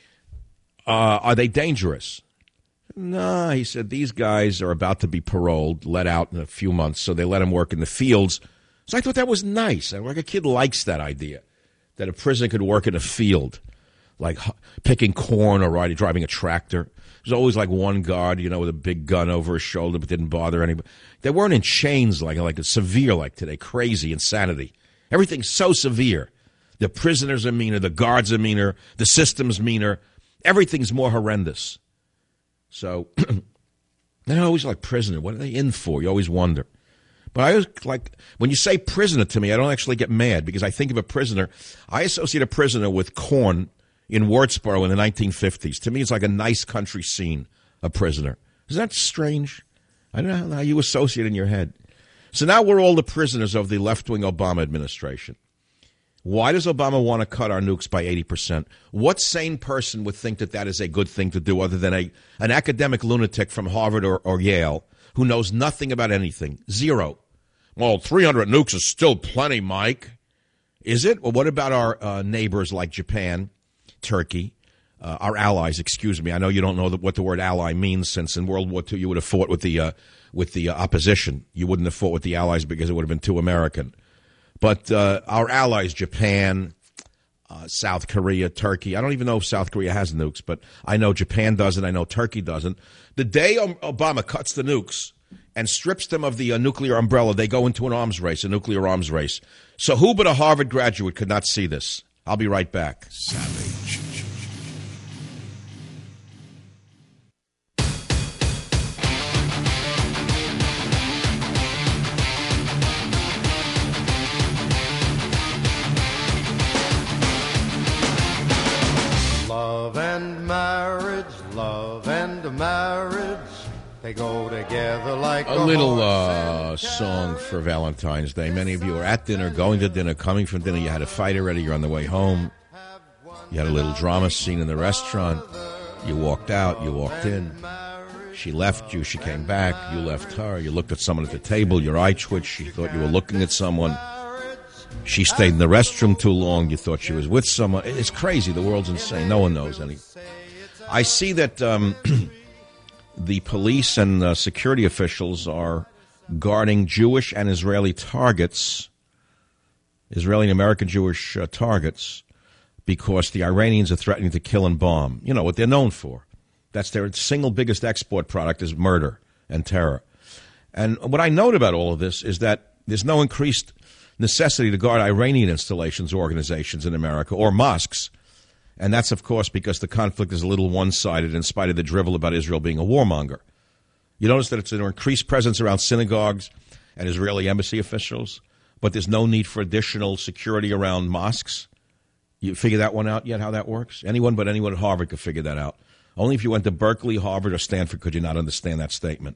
are they dangerous? No, he said, these guys are about to be paroled, let out in a few months, so they let them work in the fields. So I thought that was nice. Like, a kid likes that idea, that a prisoner could work in a field, like picking corn or driving a tractor. There's always like one guard, with a big gun over his shoulder, but didn't bother anybody. They weren't in chains like severe like today, crazy insanity. Everything's so severe. The prisoners are meaner, the guards are meaner, the system's meaner. Everything's more horrendous. So they're always like, prisoner, what are they in for? You always wonder. But I always like, when you say prisoner to me, I don't actually get mad because I think of a prisoner. I associate a prisoner with corn in Wurtsboro in the 1950s. To me, it's like a nice country scene, a prisoner. Isn't that strange? I don't know how you associate it in your head. So now we're all the prisoners of the left-wing Obama administration. Why does Obama want to cut our nukes by 80%? What sane person would think that is a good thing to do other than an academic lunatic from Harvard or Yale who knows nothing about anything? Zero. Well, 300 nukes is still plenty, Mike. Is it? Well, what about our neighbors like Japan, Turkey, our allies, excuse me. I know you don't know what the word ally means, since in World War II you would have fought with the opposition. You wouldn't have fought with the allies because it would have been too American. But our allies, Japan, South Korea, Turkey. I don't even know if South Korea has nukes, but I know Japan doesn't. I know Turkey doesn't. The day Obama cuts the nukes, and strips them of the nuclear umbrella, they go into an arms race, a nuclear arms race. So who but a Harvard graduate could not see this? I'll be right back. Savage. Love and marriage, they go together like a little song for Valentine's Day. Many of you are at dinner, going to dinner, coming from dinner. You had a fight already. You're on the way home. You had a little drama scene in the restaurant. You walked out. You walked in. She left you. She came back. You left her. You looked at someone at the table. Your eye twitched. She thought you were looking at someone. She stayed in the restroom too long. You thought she was with someone. It's crazy. The world's insane. No one knows any. I see that the police and security officials are guarding Jewish and Israeli targets, Israeli and American Jewish targets, because the Iranians are threatening to kill and bomb. You know what they're known for. That's their single biggest export product is murder and terror. And what I note about all of this is that there's no increased necessity to guard Iranian installations or organizations in America or mosques. And that's, of course, because the conflict is a little one-sided in spite of the drivel about Israel being a warmonger. You notice that it's an increased presence around synagogues and Israeli embassy officials, but there's no need for additional security around mosques. You figure that one out yet, how that works? Anyone but anyone at Harvard could figure that out. Only if you went to Berkeley, Harvard, or Stanford could you not understand that statement.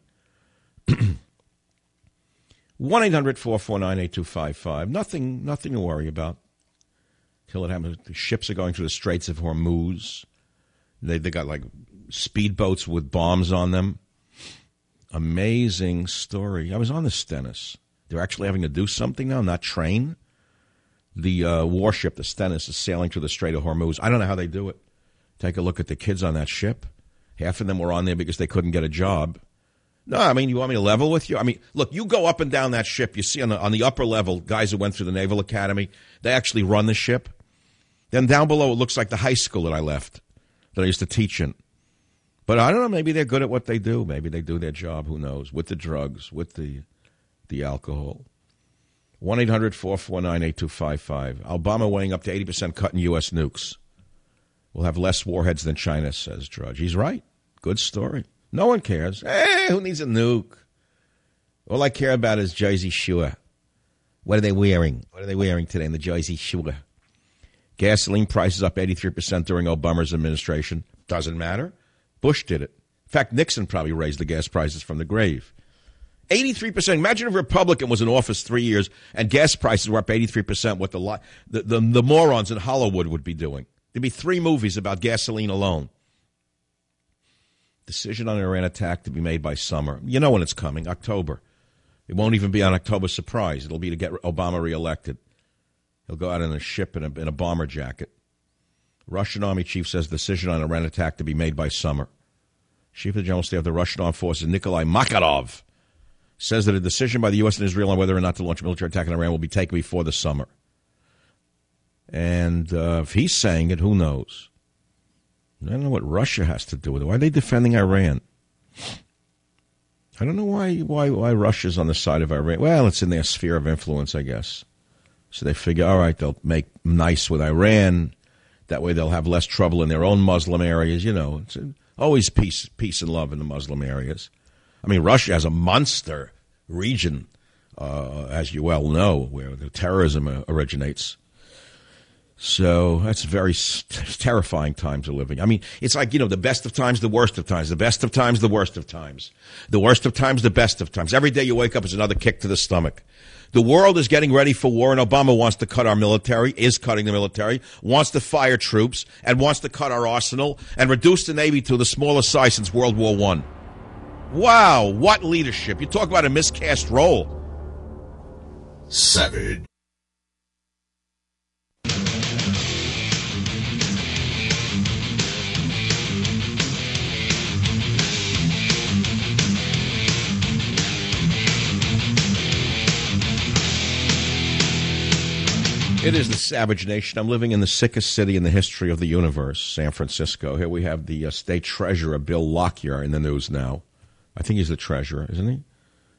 1-800-449-8255. Nothing to worry about. Till it happens. The ships are going through the Straits of Hormuz. They got like speedboats with bombs on them. Amazing story. I was on the Stennis. They're actually having to do something now, not train. The warship, the Stennis, is sailing through the Strait of Hormuz. I don't know how they do it. Take a look at the kids on that ship. Half of them were on there because they couldn't get a job. No, I mean, you want me to level with you? I mean, look, you go up and down that ship. You see on the upper level, guys who went through the Naval Academy, they actually run the ship. Then down below, it looks like the high school that I left, that I used to teach in. But I don't know, maybe they're good at what they do. Maybe they do their job, who knows, with the drugs, with the alcohol. 1-800-449-8255. Obama weighing up to 80% cut in U.S. nukes. We'll have less warheads than China, says Drudge. He's right. Good story. No one cares. Hey, who needs a nuke? All I care about is Jersey Shore. What are they wearing? What are they wearing today in the Jersey Shore? Gasoline prices up 83% during Obama's administration. Doesn't matter. Bush did it. In fact, Nixon probably raised the gas prices from the grave. 83%. Imagine if a Republican was in office 3 years and gas prices were up 83%, what the morons in Hollywood would be doing. There'd be 3 movies about gasoline alone. Decision on an Iran attack to be made by summer. You know when it's coming, October. It won't even be on October surprise. It'll be to get Obama reelected. He'll go out in a ship in a bomber jacket. Russian Army chief says decision on Iran attack to be made by summer. Chief of the General Staff of the Russian Armed Forces, Nikolai Makarov, says that a decision by the U.S. and Israel on whether or not to launch a military attack on Iran will be taken before the summer. And if he's saying it, who knows? I don't know what Russia has to do with it. Why are they defending Iran? I don't know why Russia's on the side of Iran. Well, it's in their sphere of influence, I guess. So they figure, all right, they'll make nice with Iran. That way they'll have less trouble in their own Muslim areas. You know, it's always peace and love in the Muslim areas. I mean, Russia has a monster region, as you well know, where the terrorism originates. So that's very terrifying times we're living. I mean, it's like, you know, the best of times, the worst of times, the best of times, the worst of times, the worst of times, the best of times. Every day you wake up is another kick to the stomach. The world is getting ready for war, and Obama wants to cut our military, is cutting the military, wants to fire troops, and wants to cut our arsenal and reduce the Navy to the smallest size since World War I. Wow, what leadership. You talk about a miscast role. Savage. It is the Savage Nation. I'm living in the sickest city in the history of the universe, San Francisco. Here we have the state treasurer, Bill Lockyer, in the news now. I think he's the treasurer, isn't he?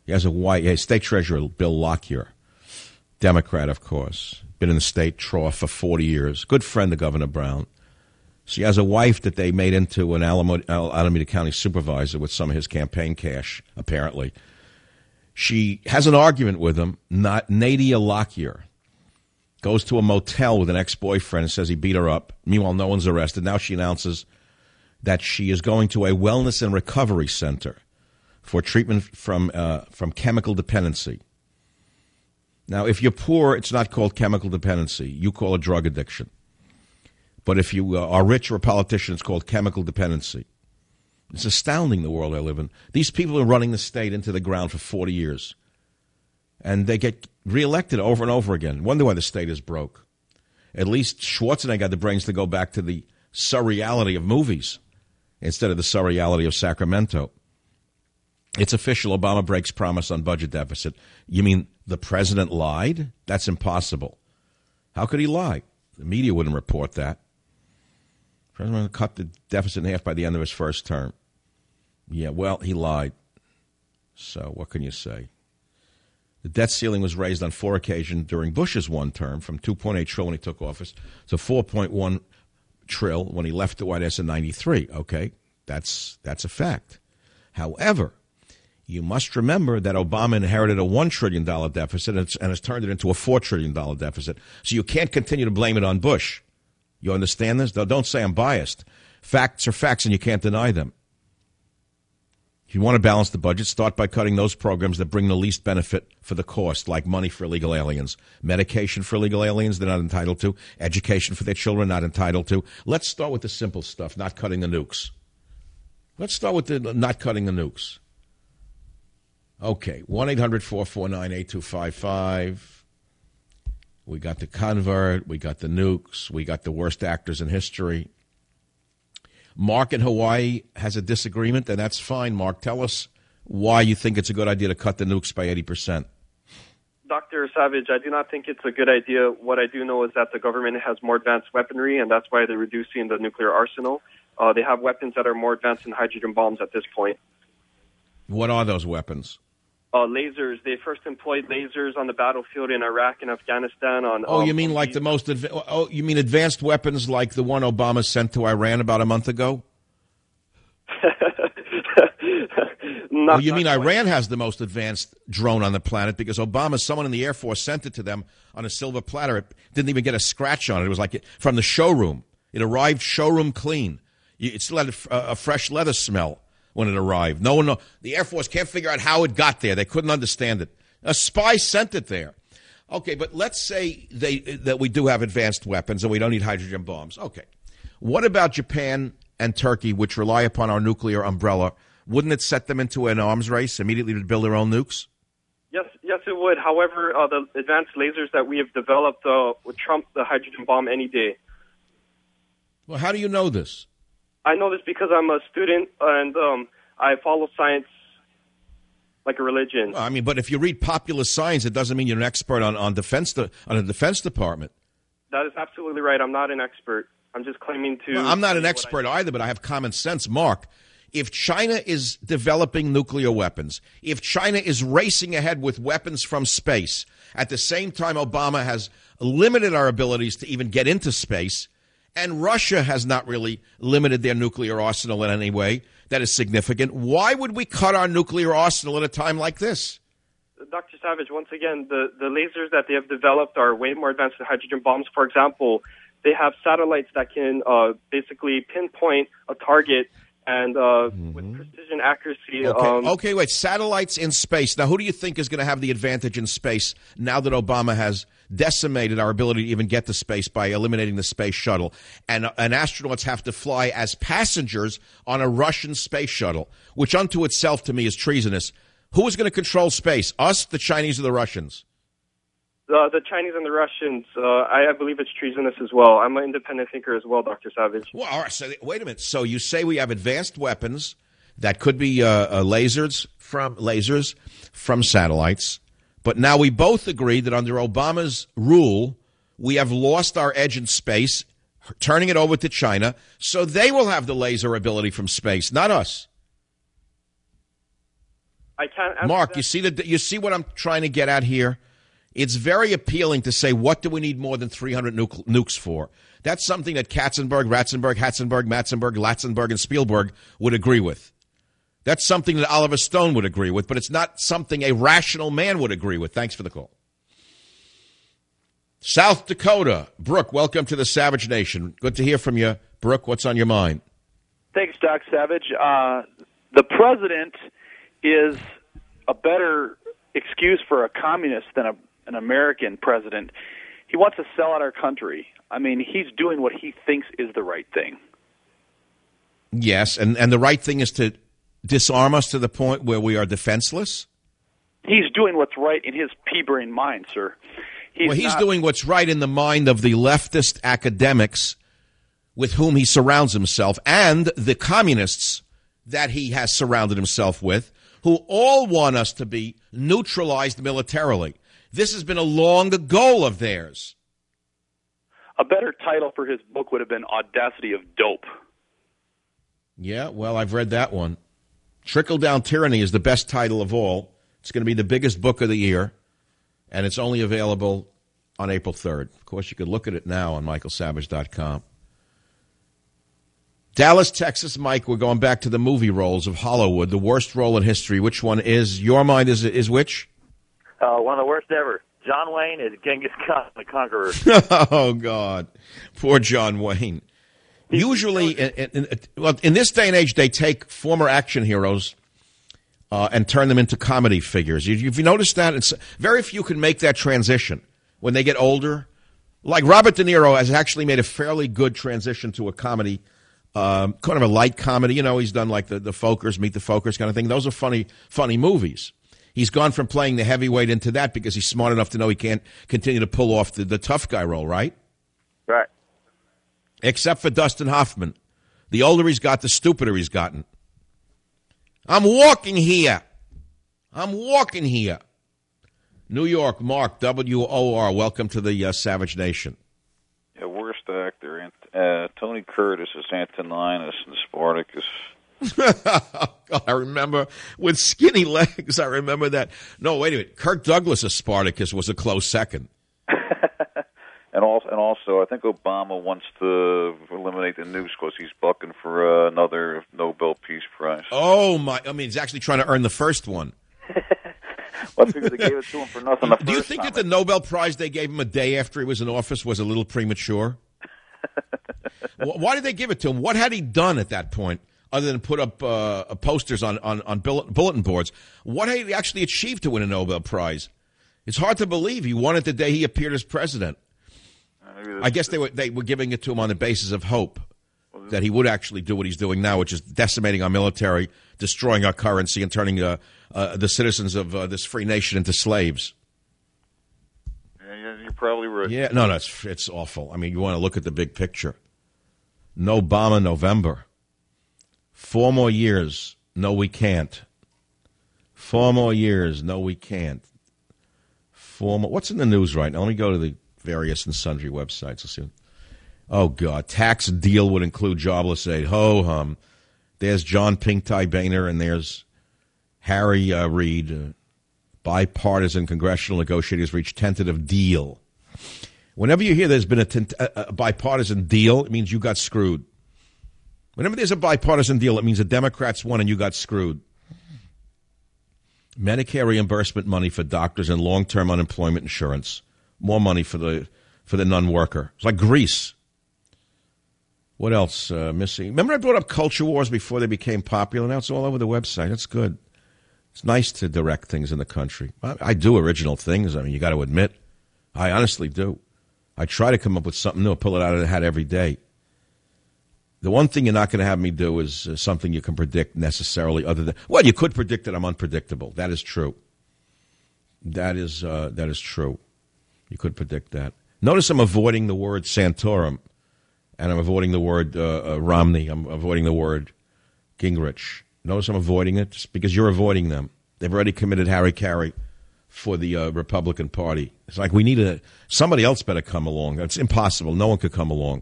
He has a wife, State Treasurer Bill Lockyer, Democrat, of course, been in the state trough for 40 years, good friend of Governor Brown. She has a wife that they made into an Alameda County supervisor with some of his campaign cash, apparently. She has an argument with him, Nadia Lockyer. Goes to a motel with an ex-boyfriend and says he beat her up. Meanwhile, no one's arrested. Now she announces that she is going to a wellness and recovery center for treatment from chemical dependency. Now, if you're poor, it's not called chemical dependency. You call it drug addiction. But if you are rich or a politician, it's called chemical dependency. It's astounding, the world I live in. These people are running the state into the ground for 40 years. And they get reelected over and over again. Wonder why the state is broke. At least Schwarzenegger got the brains to go back to the surreality of movies instead of the surreality of Sacramento. It's official. Obama breaks promise on budget deficit. You mean the president lied? That's impossible. How could he lie? The media wouldn't report that. The president cut the deficit in half by the end of his first term. Yeah, well, he lied. So what can you say? The debt ceiling was raised on 4 occasions during Bush's one term, from $2.8 trillion when he took office to $4.1 trillion when he left the White House in 1993. Okay, that's a fact. However, you must remember that Obama inherited a $1 trillion deficit and has turned it into a $4 trillion deficit. So you can't continue to blame it on Bush. You understand this? Don't say I'm biased. Facts are facts, and you can't deny them. If you want to balance the budget, start by cutting those programs that bring the least benefit for the cost, like money for illegal aliens, medication for illegal aliens they're not entitled to, education for their children not entitled to. Let's start with the simple stuff, not cutting the nukes. Let's start with the not cutting the nukes. Okay, 1-800-449-8255. We got the convert, we got the nukes, we got the worst actors in history. Mark in Hawaii has a disagreement, and that's fine. Mark, tell us why you think it's a good idea to cut the nukes by 80%. Dr. Savage, I do not think it's a good idea. What I do know is that the government has more advanced weaponry, and that's why they're reducing the nuclear arsenal. They have weapons that are more advanced than hydrogen bombs at this point. What are those weapons? Lasers. They first employed lasers on the battlefield in Iraq and Afghanistan. You mean like the most? You mean advanced weapons like the one Obama sent to Iran about a month ago? You mean Iran has the most advanced drone on the planet because someone in the Air Force sent it to them on a silver platter. It didn't even get a scratch on it. It was like from the showroom. It arrived showroom clean. It still had a fresh leather smell when it arrived. No one knows. The Air Force can't figure out how it got there. They couldn't understand it. A spy sent it there. Okay, but let's say that we do have advanced weapons and we don't need hydrogen bombs. Okay. What about Japan and Turkey, which rely upon our nuclear umbrella? Wouldn't it set them into an arms race immediately to build their own nukes? Yes, it would. However, the advanced lasers that we have developed would trump the hydrogen bomb any day. Well, how do you know this? I know this because I'm a student and I follow science like a religion. Well, I mean, but if you read popular science, it doesn't mean you're an expert on a Defense Department. That is absolutely right. I'm not an expert. I'm just claiming to... Well, I'm not an expert either, but I have common sense. Mark, if China is developing nuclear weapons, if China is racing ahead with weapons from space, at the same time Obama has limited our abilities to even get into space, and Russia has not really limited their nuclear arsenal in any way that is significant, why would we cut our nuclear arsenal at a time like this? Dr. Savage, once again, the lasers that they have developed are way more advanced than hydrogen bombs. For example, they have satellites that can basically pinpoint a target and with precision accuracy. Okay, wait. Satellites in space. Now, who do you think is going to have the advantage in space now that Obama has decimated our ability to even get to space by eliminating the space shuttle? And astronauts have to fly as passengers on a Russian space shuttle, which unto itself to me is treasonous. Who is going to control space? Us, the Chinese, or the Russians? The Chinese and the Russians. I believe it's treasonous as well. I'm an independent thinker as well, Dr. Savage. Well, all right. So wait a minute. So you say we have advanced weapons that could be lasers from satellites, but now we both agree that under Obama's rule, we have lost our edge in space, turning it over to China, so they will have the laser ability from space, not us. I can't answer Mark, that. you see what I'm trying to get at here? It's very appealing to say, what do we need more than 300 nukes for? That's something that Katzenberg, Ratzenberg, Hatzenberg, Matzenberg, Latzenberg, and Spielberg would agree with. That's something that Oliver Stone would agree with, but it's not something a rational man would agree with. Thanks for the call. South Dakota. Brooke, welcome to the Savage Nation. Good to hear from you. Brooke, what's on your mind? Thanks, Doc Savage. The president is a better excuse for a communist than an American president. He wants to sell out our country. I mean, he's doing what he thinks is the right thing. Yes, and the right thing is to disarm us to the point where we are defenseless? He's doing what's right in his pea-brain mind, sir. He's doing what's right in the mind of the leftist academics with whom he surrounds himself and the communists that he has surrounded himself with, who all want us to be neutralized militarily. This has been a long goal of theirs. A better title for his book would have been Audacity of Dope. Yeah, well, I've read that one. Trickle-Down Tyranny is the best title of all. It's going to be the biggest book of the year, and it's only available on April 3rd. Of course, you could look at it now on michaelsavage.com. Dallas, Texas, Mike, we're going back to the movie roles of Hollywood, the worst role in history. Which one is? Your mind is which? One of the worst ever. John Wayne is Genghis Khan, the Conqueror. Oh, God. Poor John Wayne. Usually, in this day and age, they take former action heroes and turn them into comedy figures. You've noticed that? It's very few can make that transition when they get older. Like Robert De Niro has actually made a fairly good transition to a comedy, kind of a light comedy. You know, he's done like the Folkers, Meet the Folkers kind of thing. Those are funny movies. He's gone from playing the heavyweight into that because he's smart enough to know he can't continue to pull off the tough guy role, right? Right. Except for Dustin Hoffman. The older he's got, the stupider he's gotten. I'm walking here. New York, Mark, WOR, welcome to the Savage Nation. Yeah, worst actor. Tony Curtis is Antoninus in Spartacus. God, I remember with skinny legs. I remember that. No, wait a minute. Kirk Douglas as Spartacus was a close second. And also, I think Obama wants to eliminate the nukes because he's bucking for another Nobel Peace Prize. Oh, my. I mean, he's actually trying to earn the first one. Well, I figured they gave it to him for nothing. Do you think that the Nobel Prize they gave him a day after he was in office was a little premature? Why did they give it to him? What had he done at that point other than put up posters on bulletin boards? What had he actually achieved to win a Nobel Prize? It's hard to believe he won it the day he appeared as president. I guess they were giving it to him on the basis of hope that he would actually do what he's doing now, which is decimating our military, destroying our currency, and turning the citizens of this free nation into slaves. Yeah, you're probably right. Yeah, no, it's awful. I mean, you want to look at the big picture. No Obama November. 4 more years. No, we can't. 4 more years. No, we can't. 4 more. What's in the news right now? Let me go to the various and sundry websites. Let's see. Oh, God. Tax deal would include jobless aid. Ho-hum. There's John Pink Tie Boehner, and there's Harry Reid. Bipartisan congressional negotiators reach tentative deal. Whenever you hear there's been a bipartisan deal, it means you got screwed. Whenever there's a bipartisan deal, it means the Democrats won and you got screwed. Medicare reimbursement money for doctors and long-term unemployment insurance. More money for the non-worker. It's like Greece. What else missing? Remember I brought up culture wars before they became popular? Now it's all over the website. That's good. It's nice to direct things in the country. I do original things. I mean, you got to admit. I honestly do. I try to come up with something new, pull it out of the hat every day. The one thing you're not going to have me do is something you can predict necessarily other than, well, you could predict that I'm unpredictable. That is true. That is true. You could predict that. Notice I'm avoiding the word Santorum, and I'm avoiding the word Romney. I'm avoiding the word Gingrich. Notice I'm avoiding it just because you're avoiding them. They've already committed hara-kiri for the Republican Party. It's like we need somebody else better come along. It's impossible. No one could come along.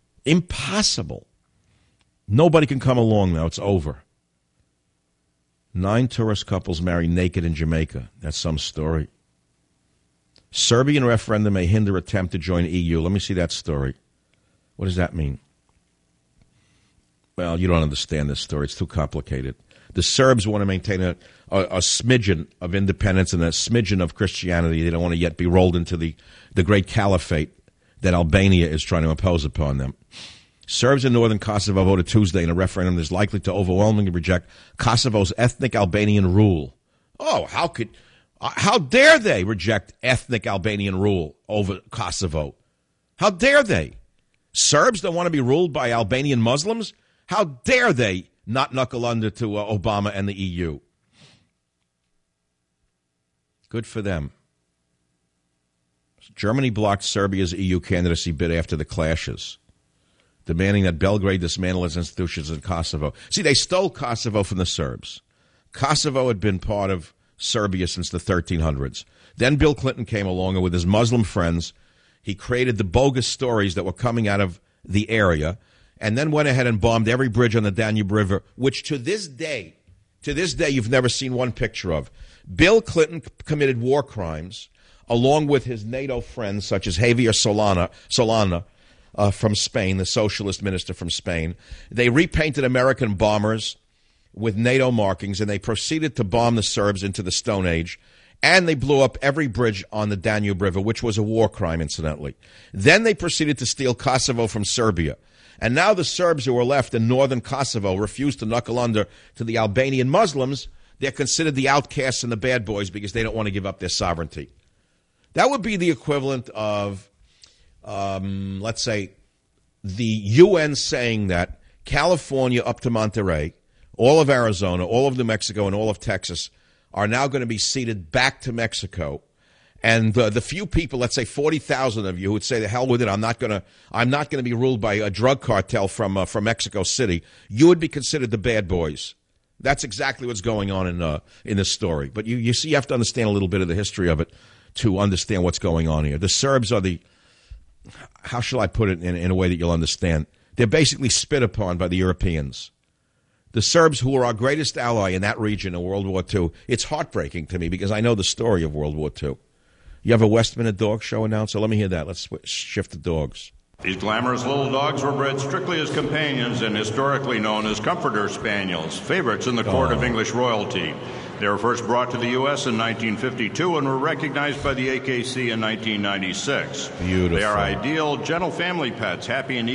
Impossible. Nobody can come along now. It's over. 9 tourist couples marry naked in Jamaica. That's some story. Serbian referendum may hinder attempt to join EU. Let me see that story. What does that mean? Well, you don't understand this story. It's too complicated. The Serbs want to maintain a smidgen of independence and a smidgen of Christianity. They don't want to yet be rolled into the great caliphate that Albania is trying to impose upon them. Serbs in northern Kosovo voted Tuesday in a referendum that is likely to overwhelmingly reject Kosovo's ethnic Albanian rule. Oh, how dare they reject ethnic Albanian rule over Kosovo? How dare they? Serbs don't want to be ruled by Albanian Muslims? How dare they not knuckle under to Obama and the EU? Good for them. Germany blocked Serbia's EU candidacy bid after the clashes, demanding that Belgrade dismantle its institutions in Kosovo. See, they stole Kosovo from the Serbs. Kosovo had been part of Serbia since the 1300s. Then Bill Clinton came along, and with his Muslim friends, he created the bogus stories that were coming out of the area, and then went ahead and bombed every bridge on the Danube River, which to this day, you've never seen one picture of. Bill Clinton committed war crimes, along with his NATO friends, such as Javier Solana from Spain, the socialist minister from Spain. They repainted American bombers with NATO markings, and they proceeded to bomb the Serbs into the Stone Age, and they blew up every bridge on the Danube River, which was a war crime, incidentally. Then they proceeded to steal Kosovo from Serbia. And now the Serbs who are left in northern Kosovo refuse to knuckle under to the Albanian Muslims. They're considered the outcasts and the bad boys because they don't want to give up their sovereignty. That would be the equivalent of, let's say, the UN saying that California up to Monterey, all of Arizona, all of New Mexico, and all of Texas are now going to be ceded back to Mexico. And the few people, let's say 40,000 of you, who would say, "The hell with it! I'm not going to be ruled by a drug cartel from Mexico City." You would be considered the bad boys. That's exactly what's going on in this story. But you see, you have to understand a little bit of the history of it to understand what's going on here. The Serbs are how shall I put it in a way that you'll understand? They're basically spit upon by the Europeans. The Serbs, who were our greatest ally in that region in World War II, it's heartbreaking to me because I know the story of World War II. You have a West Minute Dog Show announcer? Let me hear that. Let's shift to dogs. These glamorous little dogs were bred strictly as companions and historically known as comforter spaniels, favorites in the court of English royalty. They were first brought to the U.S. in 1952 and were recognized by the AKC in 1996. Beautiful. They are ideal, gentle family pets, happy and